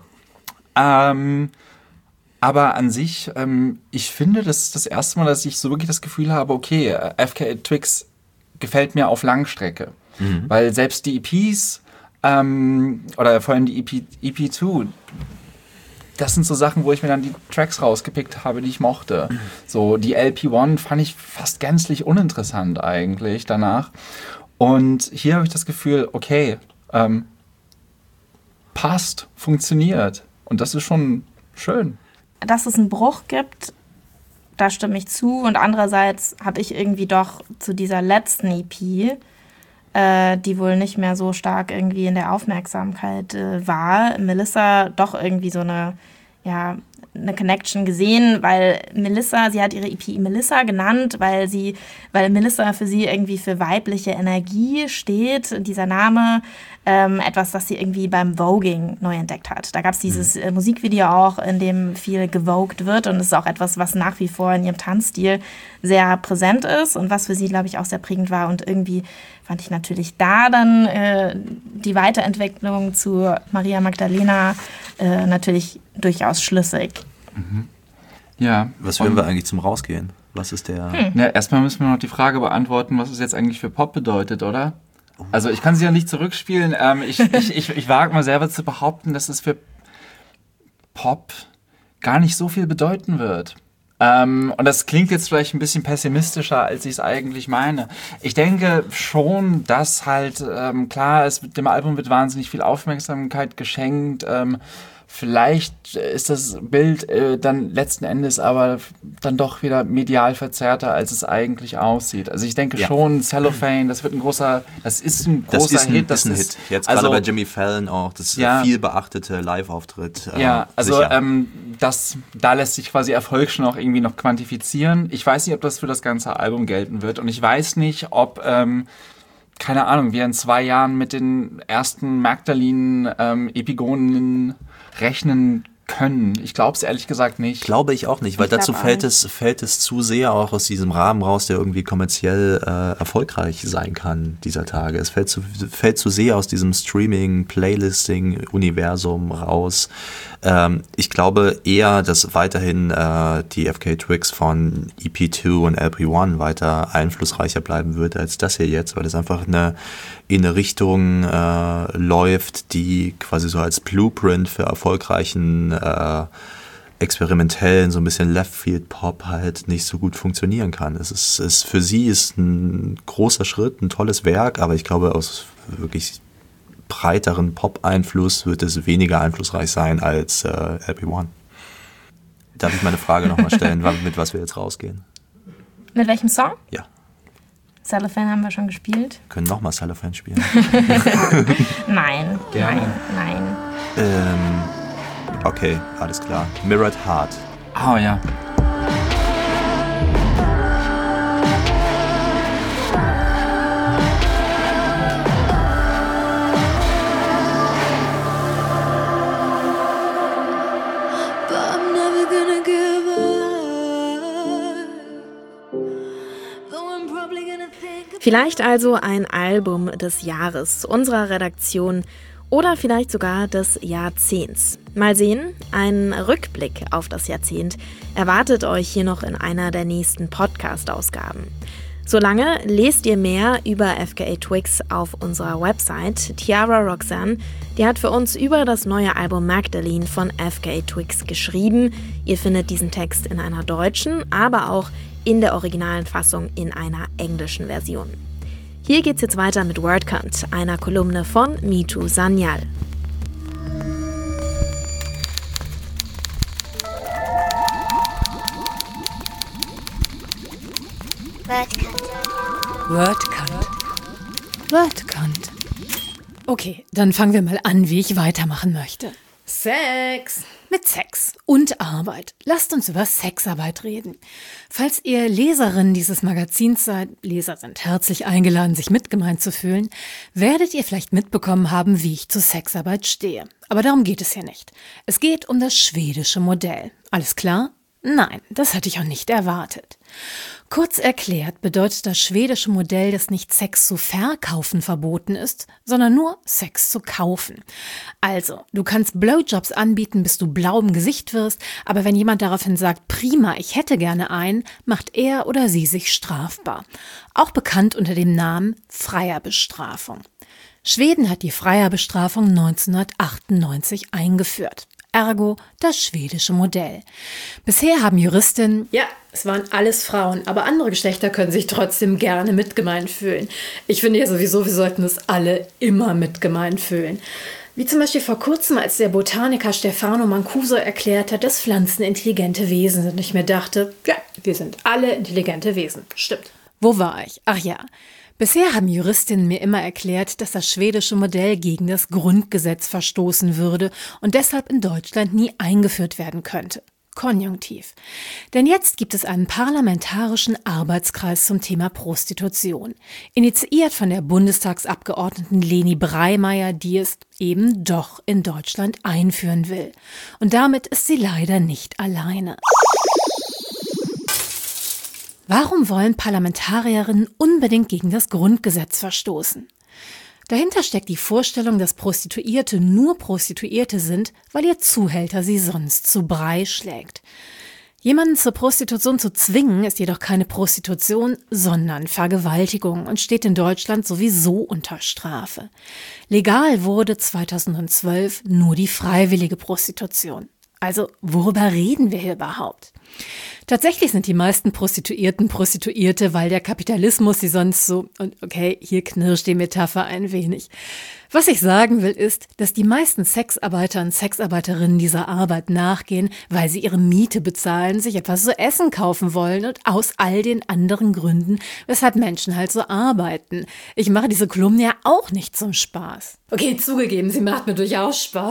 S4: Aber an sich, ich finde, das ist das erste Mal, dass ich so wirklich das Gefühl habe, okay, FKA Twigs gefällt mir auf Langstrecke. Weil selbst die EPs oder vor allem die EP2, das sind so Sachen, wo ich mir dann die Tracks rausgepickt habe, die ich mochte. So, die LP1 fand ich fast gänzlich uninteressant eigentlich danach. Und hier habe ich das Gefühl, okay, passt, funktioniert. Und das ist schon schön.
S2: Dass es einen Bruch gibt, da stimme ich zu. Und andererseits habe ich irgendwie doch zu dieser letzten EP, die wohl nicht mehr so stark irgendwie in der Aufmerksamkeit war, Melissa doch irgendwie so eine Connection gesehen, weil Melissa, sie hat ihre EP Melissa genannt, weil Melissa für sie irgendwie für weibliche Energie steht, dieser Name, etwas, das sie irgendwie beim Voging neu entdeckt hat. Da gab es dieses Musikvideo auch, in dem viel gewogt wird und es ist auch etwas, was nach wie vor in ihrem Tanzstil sehr präsent ist und was für sie, glaube ich, auch sehr prägend war und irgendwie fand ich natürlich da dann die Weiterentwicklung zu Maria Magdalena natürlich durchaus schlüssig.
S4: Ja.
S5: Was hören wir eigentlich zum Rausgehen? Was ist der...
S4: Ja, erstmal müssen wir noch die Frage beantworten, was es jetzt eigentlich für Pop bedeutet, oder? Also ich kann sie ja nicht zurückspielen. Ich wage mal selber zu behaupten, dass es für Pop gar nicht so viel bedeuten wird. Und das klingt jetzt vielleicht ein bisschen pessimistischer, als ich es eigentlich meine. Ich denke schon, dass halt, klar, dem Album wird wahnsinnig viel Aufmerksamkeit geschenkt. Vielleicht ist das Bild dann letzten Endes aber dann doch wieder medial verzerrter, als es eigentlich aussieht. Also ich denke schon, Cellophane, das ist ein großer Hit.
S5: Das ist ein Hit. Jetzt gerade bei Jimmy Fallon auch, das viel beachtete Live-Auftritt.
S4: Also da lässt sich quasi Erfolg schon auch irgendwie noch quantifizieren. Ich weiß nicht, ob das für das ganze Album gelten wird und ich weiß nicht, ob keine Ahnung, wir in 2 Jahren mit den ersten Magdalene Epigonen rechnen können. Ich glaube es ehrlich gesagt nicht.
S5: Glaube ich auch nicht, weil dazu fällt es zu sehr auch aus diesem Rahmen raus, der irgendwie kommerziell erfolgreich sein kann dieser Tage. Es fällt zu sehr aus diesem Streaming, Playlisting-Universum raus. Ich glaube eher, dass weiterhin die FKA Twigs von EP2 und LP1 weiter einflussreicher bleiben wird als das hier jetzt, weil es einfach in eine Richtung läuft, die quasi so als Blueprint für erfolgreichen experimentellen, so ein bisschen Left-Field-Pop halt nicht so gut funktionieren kann. Für sie ist ein großer Schritt, ein tolles Werk, aber ich glaube, aus wirklich breiteren Pop-Einfluss wird es weniger einflussreich sein als LP1. Darf ich meine Frage nochmal stellen, mit was wir jetzt rausgehen?
S2: Mit welchem Song?
S5: Ja.
S2: Cellophane haben wir schon gespielt.
S5: Wir können nochmal Cellophane spielen.
S2: Nein.
S4: Gerne.
S2: Nein.
S5: Okay, alles klar. Mirrored Heart.
S4: Oh ja.
S2: Vielleicht also ein Album des Jahres unserer Redaktion oder vielleicht sogar des Jahrzehnts. Mal sehen, ein Rückblick auf das Jahrzehnt erwartet euch hier noch in einer der nächsten Podcast-Ausgaben. Solange lest ihr mehr über FKA Twigs auf unserer Website. Tiara Roxanne, die hat für uns über das neue Album Magdalene von FKA Twigs geschrieben. Ihr findet diesen Text in einer deutschen, aber auch in der originalen Fassung in einer englischen Version. Hier geht's jetzt weiter mit Wordcount, einer Kolumne von Mitu Sanyal.
S3: Wordcount. Okay, dann fangen wir mal an, wie ich weitermachen möchte.
S2: Sex.
S3: Mit Sex und Arbeit. Lasst uns über Sexarbeit reden. Falls ihr Leserinnen dieses Magazins seid, Leser sind herzlich eingeladen, sich mitgemeint zu fühlen, werdet ihr vielleicht mitbekommen haben, wie ich zu Sexarbeit stehe. Aber darum geht es hier nicht. Es geht um das schwedische Modell. Alles klar? Nein, das hätte ich auch nicht erwartet. Kurz erklärt bedeutet das schwedische Modell, dass nicht Sex zu verkaufen verboten ist, sondern nur Sex zu kaufen. Also, du kannst Blowjobs anbieten, bis du blau im Gesicht wirst, aber wenn jemand daraufhin sagt, prima, ich hätte gerne einen, macht er oder sie sich strafbar. Auch bekannt unter dem Namen Freierbestrafung. Schweden hat die Freierbestrafung 1998 eingeführt. Ergo das schwedische Modell. Bisher haben Juristinnen, ja, es waren alles Frauen, aber andere Geschlechter können sich trotzdem gerne mitgemeint fühlen. Ich finde ja sowieso, wir sollten es alle immer mitgemeint fühlen. Wie zum Beispiel vor kurzem, als der Botaniker Stefano Mancuso erklärt hat, dass Pflanzen intelligente Wesen sind. Und ich mir dachte, ja, wir sind alle intelligente Wesen. Stimmt. Wo war ich? Ach ja. Bisher haben Juristinnen mir immer erklärt, dass das schwedische Modell gegen das Grundgesetz verstoßen würde und deshalb in Deutschland nie eingeführt werden könnte. Konjunktiv. Denn jetzt gibt es einen parlamentarischen Arbeitskreis zum Thema Prostitution. Initiiert von der Bundestagsabgeordneten Leni Breimeyer, die es eben doch in Deutschland einführen will. Und damit ist sie leider nicht alleine. Warum wollen Parlamentarierinnen unbedingt gegen das Grundgesetz verstoßen? Dahinter steckt die Vorstellung, dass Prostituierte nur Prostituierte sind, weil ihr Zuhälter sie sonst zu Brei schlägt. Jemanden zur Prostitution zu zwingen, ist jedoch keine Prostitution, sondern Vergewaltigung und steht in Deutschland sowieso unter Strafe. Legal wurde 2012 nur die freiwillige Prostitution. Also worüber reden wir hier überhaupt? Tatsächlich sind die meisten Prostituierten Prostituierte, weil der Kapitalismus sie sonst so, und okay, hier knirscht die Metapher ein wenig. Was ich sagen will ist, dass die meisten Sexarbeiter und Sexarbeiterinnen dieser Arbeit nachgehen, weil sie ihre Miete bezahlen, sich etwas zu essen kaufen wollen und aus all den anderen Gründen, weshalb Menschen halt so arbeiten. Ich mache diese Kolumne ja auch nicht zum Spaß. Okay, zugegeben, sie macht mir durchaus Spaß.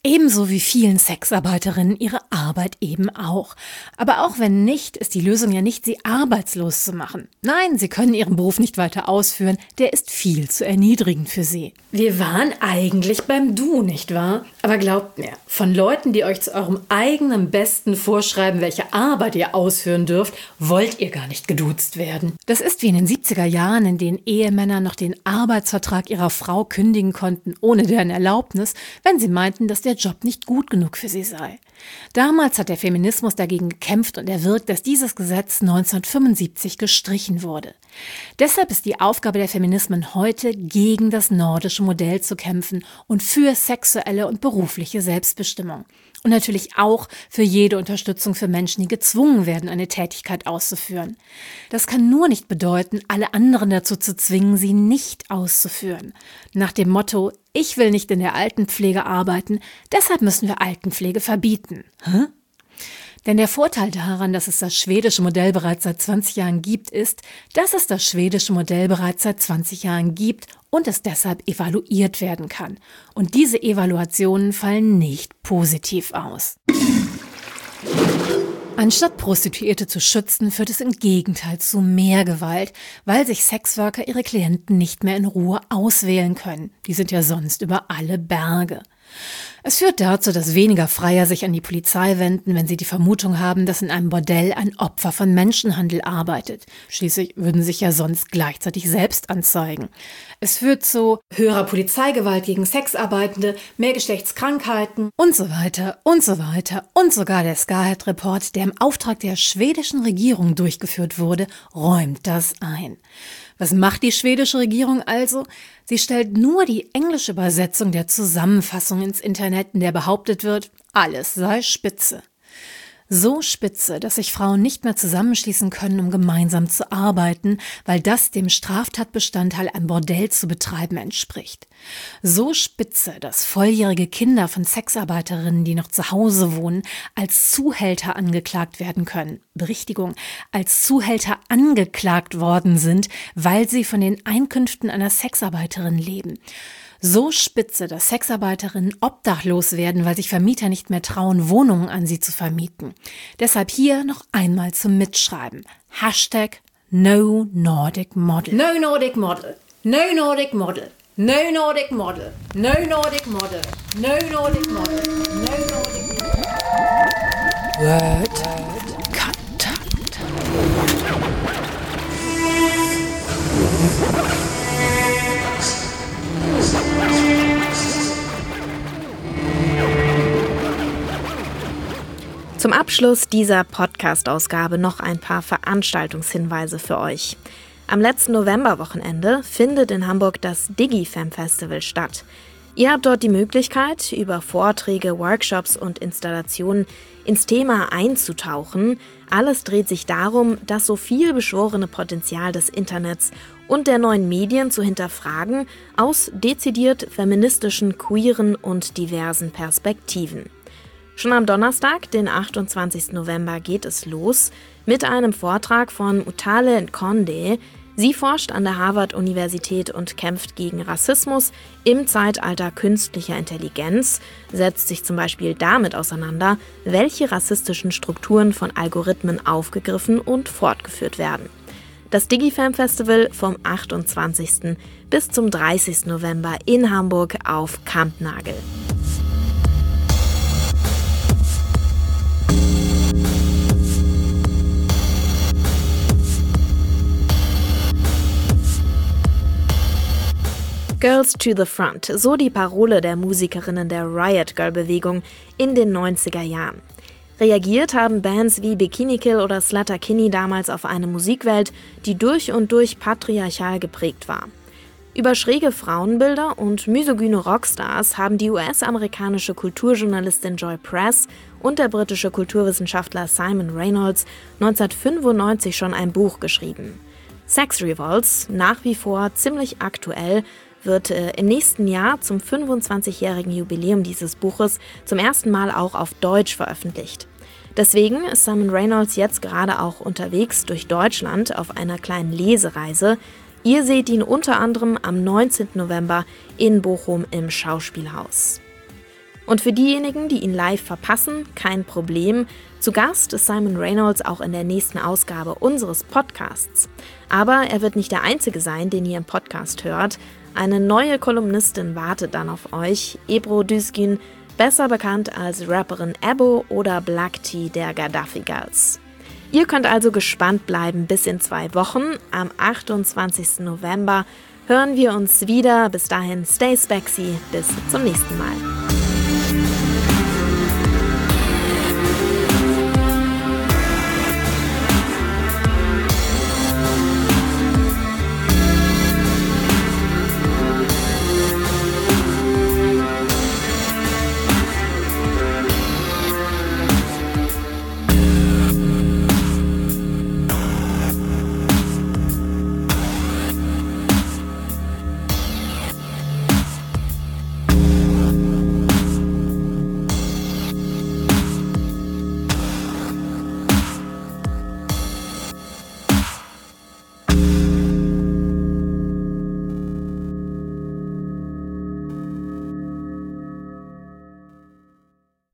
S3: Ebenso wie vielen Sexarbeiterinnen ihre Arbeit eben auch. Aber auch wenn nicht, ist die Lösung ja nicht, sie arbeitslos zu machen. Nein, sie können ihren Beruf nicht weiter ausführen, der ist viel zu erniedrigend für sie. Wir waren eigentlich beim Du, nicht wahr? Aber glaubt mir, von Leuten, die euch zu eurem eigenen Besten vorschreiben, welche Arbeit ihr ausführen dürft, wollt ihr gar nicht geduzt werden. Das ist wie in den 70er Jahren, in denen Ehemänner noch den Arbeitsvertrag ihrer Frau kündigen konnten, ohne deren Erlaubnis, wenn sie meinten, dass der Job nicht gut genug für sie sei. Damals hat der Feminismus dagegen gekämpft und erwirkt, dass dieses Gesetz 1975 gestrichen wurde. Deshalb ist die Aufgabe der Feminismen heute, gegen das nordische Modell zu kämpfen und für sexuelle und berufliche Selbstbestimmung. Und natürlich auch für jede Unterstützung für Menschen, die gezwungen werden, eine Tätigkeit auszuführen. Das kann nur nicht bedeuten, alle anderen dazu zu zwingen, sie nicht auszuführen. Nach dem Motto, ich will nicht in der Altenpflege arbeiten, deshalb müssen wir Altenpflege verbieten. Hä? Denn der Vorteil daran, dass es das schwedische Modell bereits seit 20 Jahren gibt, ist, dass es das schwedische Modell bereits seit 20 Jahren gibt und es deshalb evaluiert werden kann. Und diese Evaluationen fallen nicht positiv aus. Anstatt Prostituierte zu schützen, führt es im Gegenteil zu mehr Gewalt, weil sich Sexworker ihre Klienten nicht mehr in Ruhe auswählen können. Die sind ja sonst über alle Berge. Es führt dazu, dass weniger Freier sich an die Polizei wenden, wenn sie die Vermutung haben, dass in einem Bordell ein Opfer von Menschenhandel arbeitet. Schließlich würden sich ja sonst gleichzeitig selbst anzeigen. Es führt zu höherer Polizeigewalt gegen Sexarbeitende, mehr Geschlechtskrankheiten und so weiter und so weiter. Und sogar der Scarhead-Report, der im Auftrag der schwedischen Regierung durchgeführt wurde, räumt das ein. Was macht die schwedische Regierung also? Sie stellt nur die englische Übersetzung der Zusammenfassung ins Internet, in der behauptet wird, alles sei spitze. So spitze, dass sich Frauen nicht mehr zusammenschließen können, um gemeinsam zu arbeiten, weil das dem Straftatbestandteil, ein Bordell zu betreiben, entspricht. So spitze, dass volljährige Kinder von Sexarbeiterinnen, die noch zu Hause wohnen, als Zuhälter angeklagt werden können. Berichtigung, als Zuhälter angeklagt worden sind, weil sie von den Einkünften einer Sexarbeiterin leben. So spitze, dass Sexarbeiterinnen obdachlos werden, weil sich Vermieter nicht mehr trauen, Wohnungen an sie zu vermieten. Deshalb hier noch einmal zum Mitschreiben. #NoNordicModel. No Nordic Model. No Nordic Model. No Nordic Model. No Nordic Model. No Nordic Model. No Nordic Model. Word. Kontakt.
S2: Zum Abschluss dieser Podcast-Ausgabe noch ein paar Veranstaltungshinweise für euch. Am letzten Novemberwochenende findet in Hamburg das DigiFem-Festival statt. Ihr habt dort die Möglichkeit, über Vorträge, Workshops und Installationen ins Thema einzutauchen. Alles dreht sich darum, das so viel beschworene Potenzial des Internets und der neuen Medien zu hinterfragen, aus dezidiert feministischen, queeren und diversen Perspektiven. Schon am Donnerstag, den 28. November, geht es los mit einem Vortrag von Utale Nkonde. Sie forscht an der Harvard-Universität und kämpft gegen Rassismus im Zeitalter künstlicher Intelligenz, setzt sich zum Beispiel damit auseinander, welche rassistischen Strukturen von Algorithmen aufgegriffen und fortgeführt werden. Das DigiFem-Festival vom 28. bis zum 30. November in Hamburg auf Kampnagel. Girls to the Front, so die Parole der Musikerinnen der Riot Girl-Bewegung in den 90er Jahren. Reagiert haben Bands wie Bikini Kill oder Sleater-Kinney damals auf eine Musikwelt, die durch und durch patriarchal geprägt war. Über schräge Frauenbilder und misogyne Rockstars haben die US-amerikanische Kulturjournalistin Joy Press und der britische Kulturwissenschaftler Simon Reynolds 1995 schon ein Buch geschrieben. Sex Revolts, nach wie vor ziemlich aktuell, wird im nächsten Jahr zum 25-jährigen Jubiläum dieses Buches zum ersten Mal auch auf Deutsch veröffentlicht. Deswegen ist Simon Reynolds jetzt gerade auch unterwegs durch Deutschland auf einer kleinen Lesereise. Ihr seht ihn unter anderem am 19. November in Bochum im Schauspielhaus. Und für diejenigen, die ihn live verpassen, kein Problem. Zu Gast ist Simon Reynolds auch in der nächsten Ausgabe unseres Podcasts. Aber er wird nicht der Einzige sein, den ihr im Podcast hört. Eine neue Kolumnistin wartet dann auf euch, Ebru Düzgün, besser bekannt als Rapperin Ebo oder Black Tea der Gaddafi Girls. Ihr könnt also gespannt bleiben bis in 2 Wochen. Am 28. November hören wir uns wieder. Bis dahin, stay spexy. Bis zum nächsten Mal.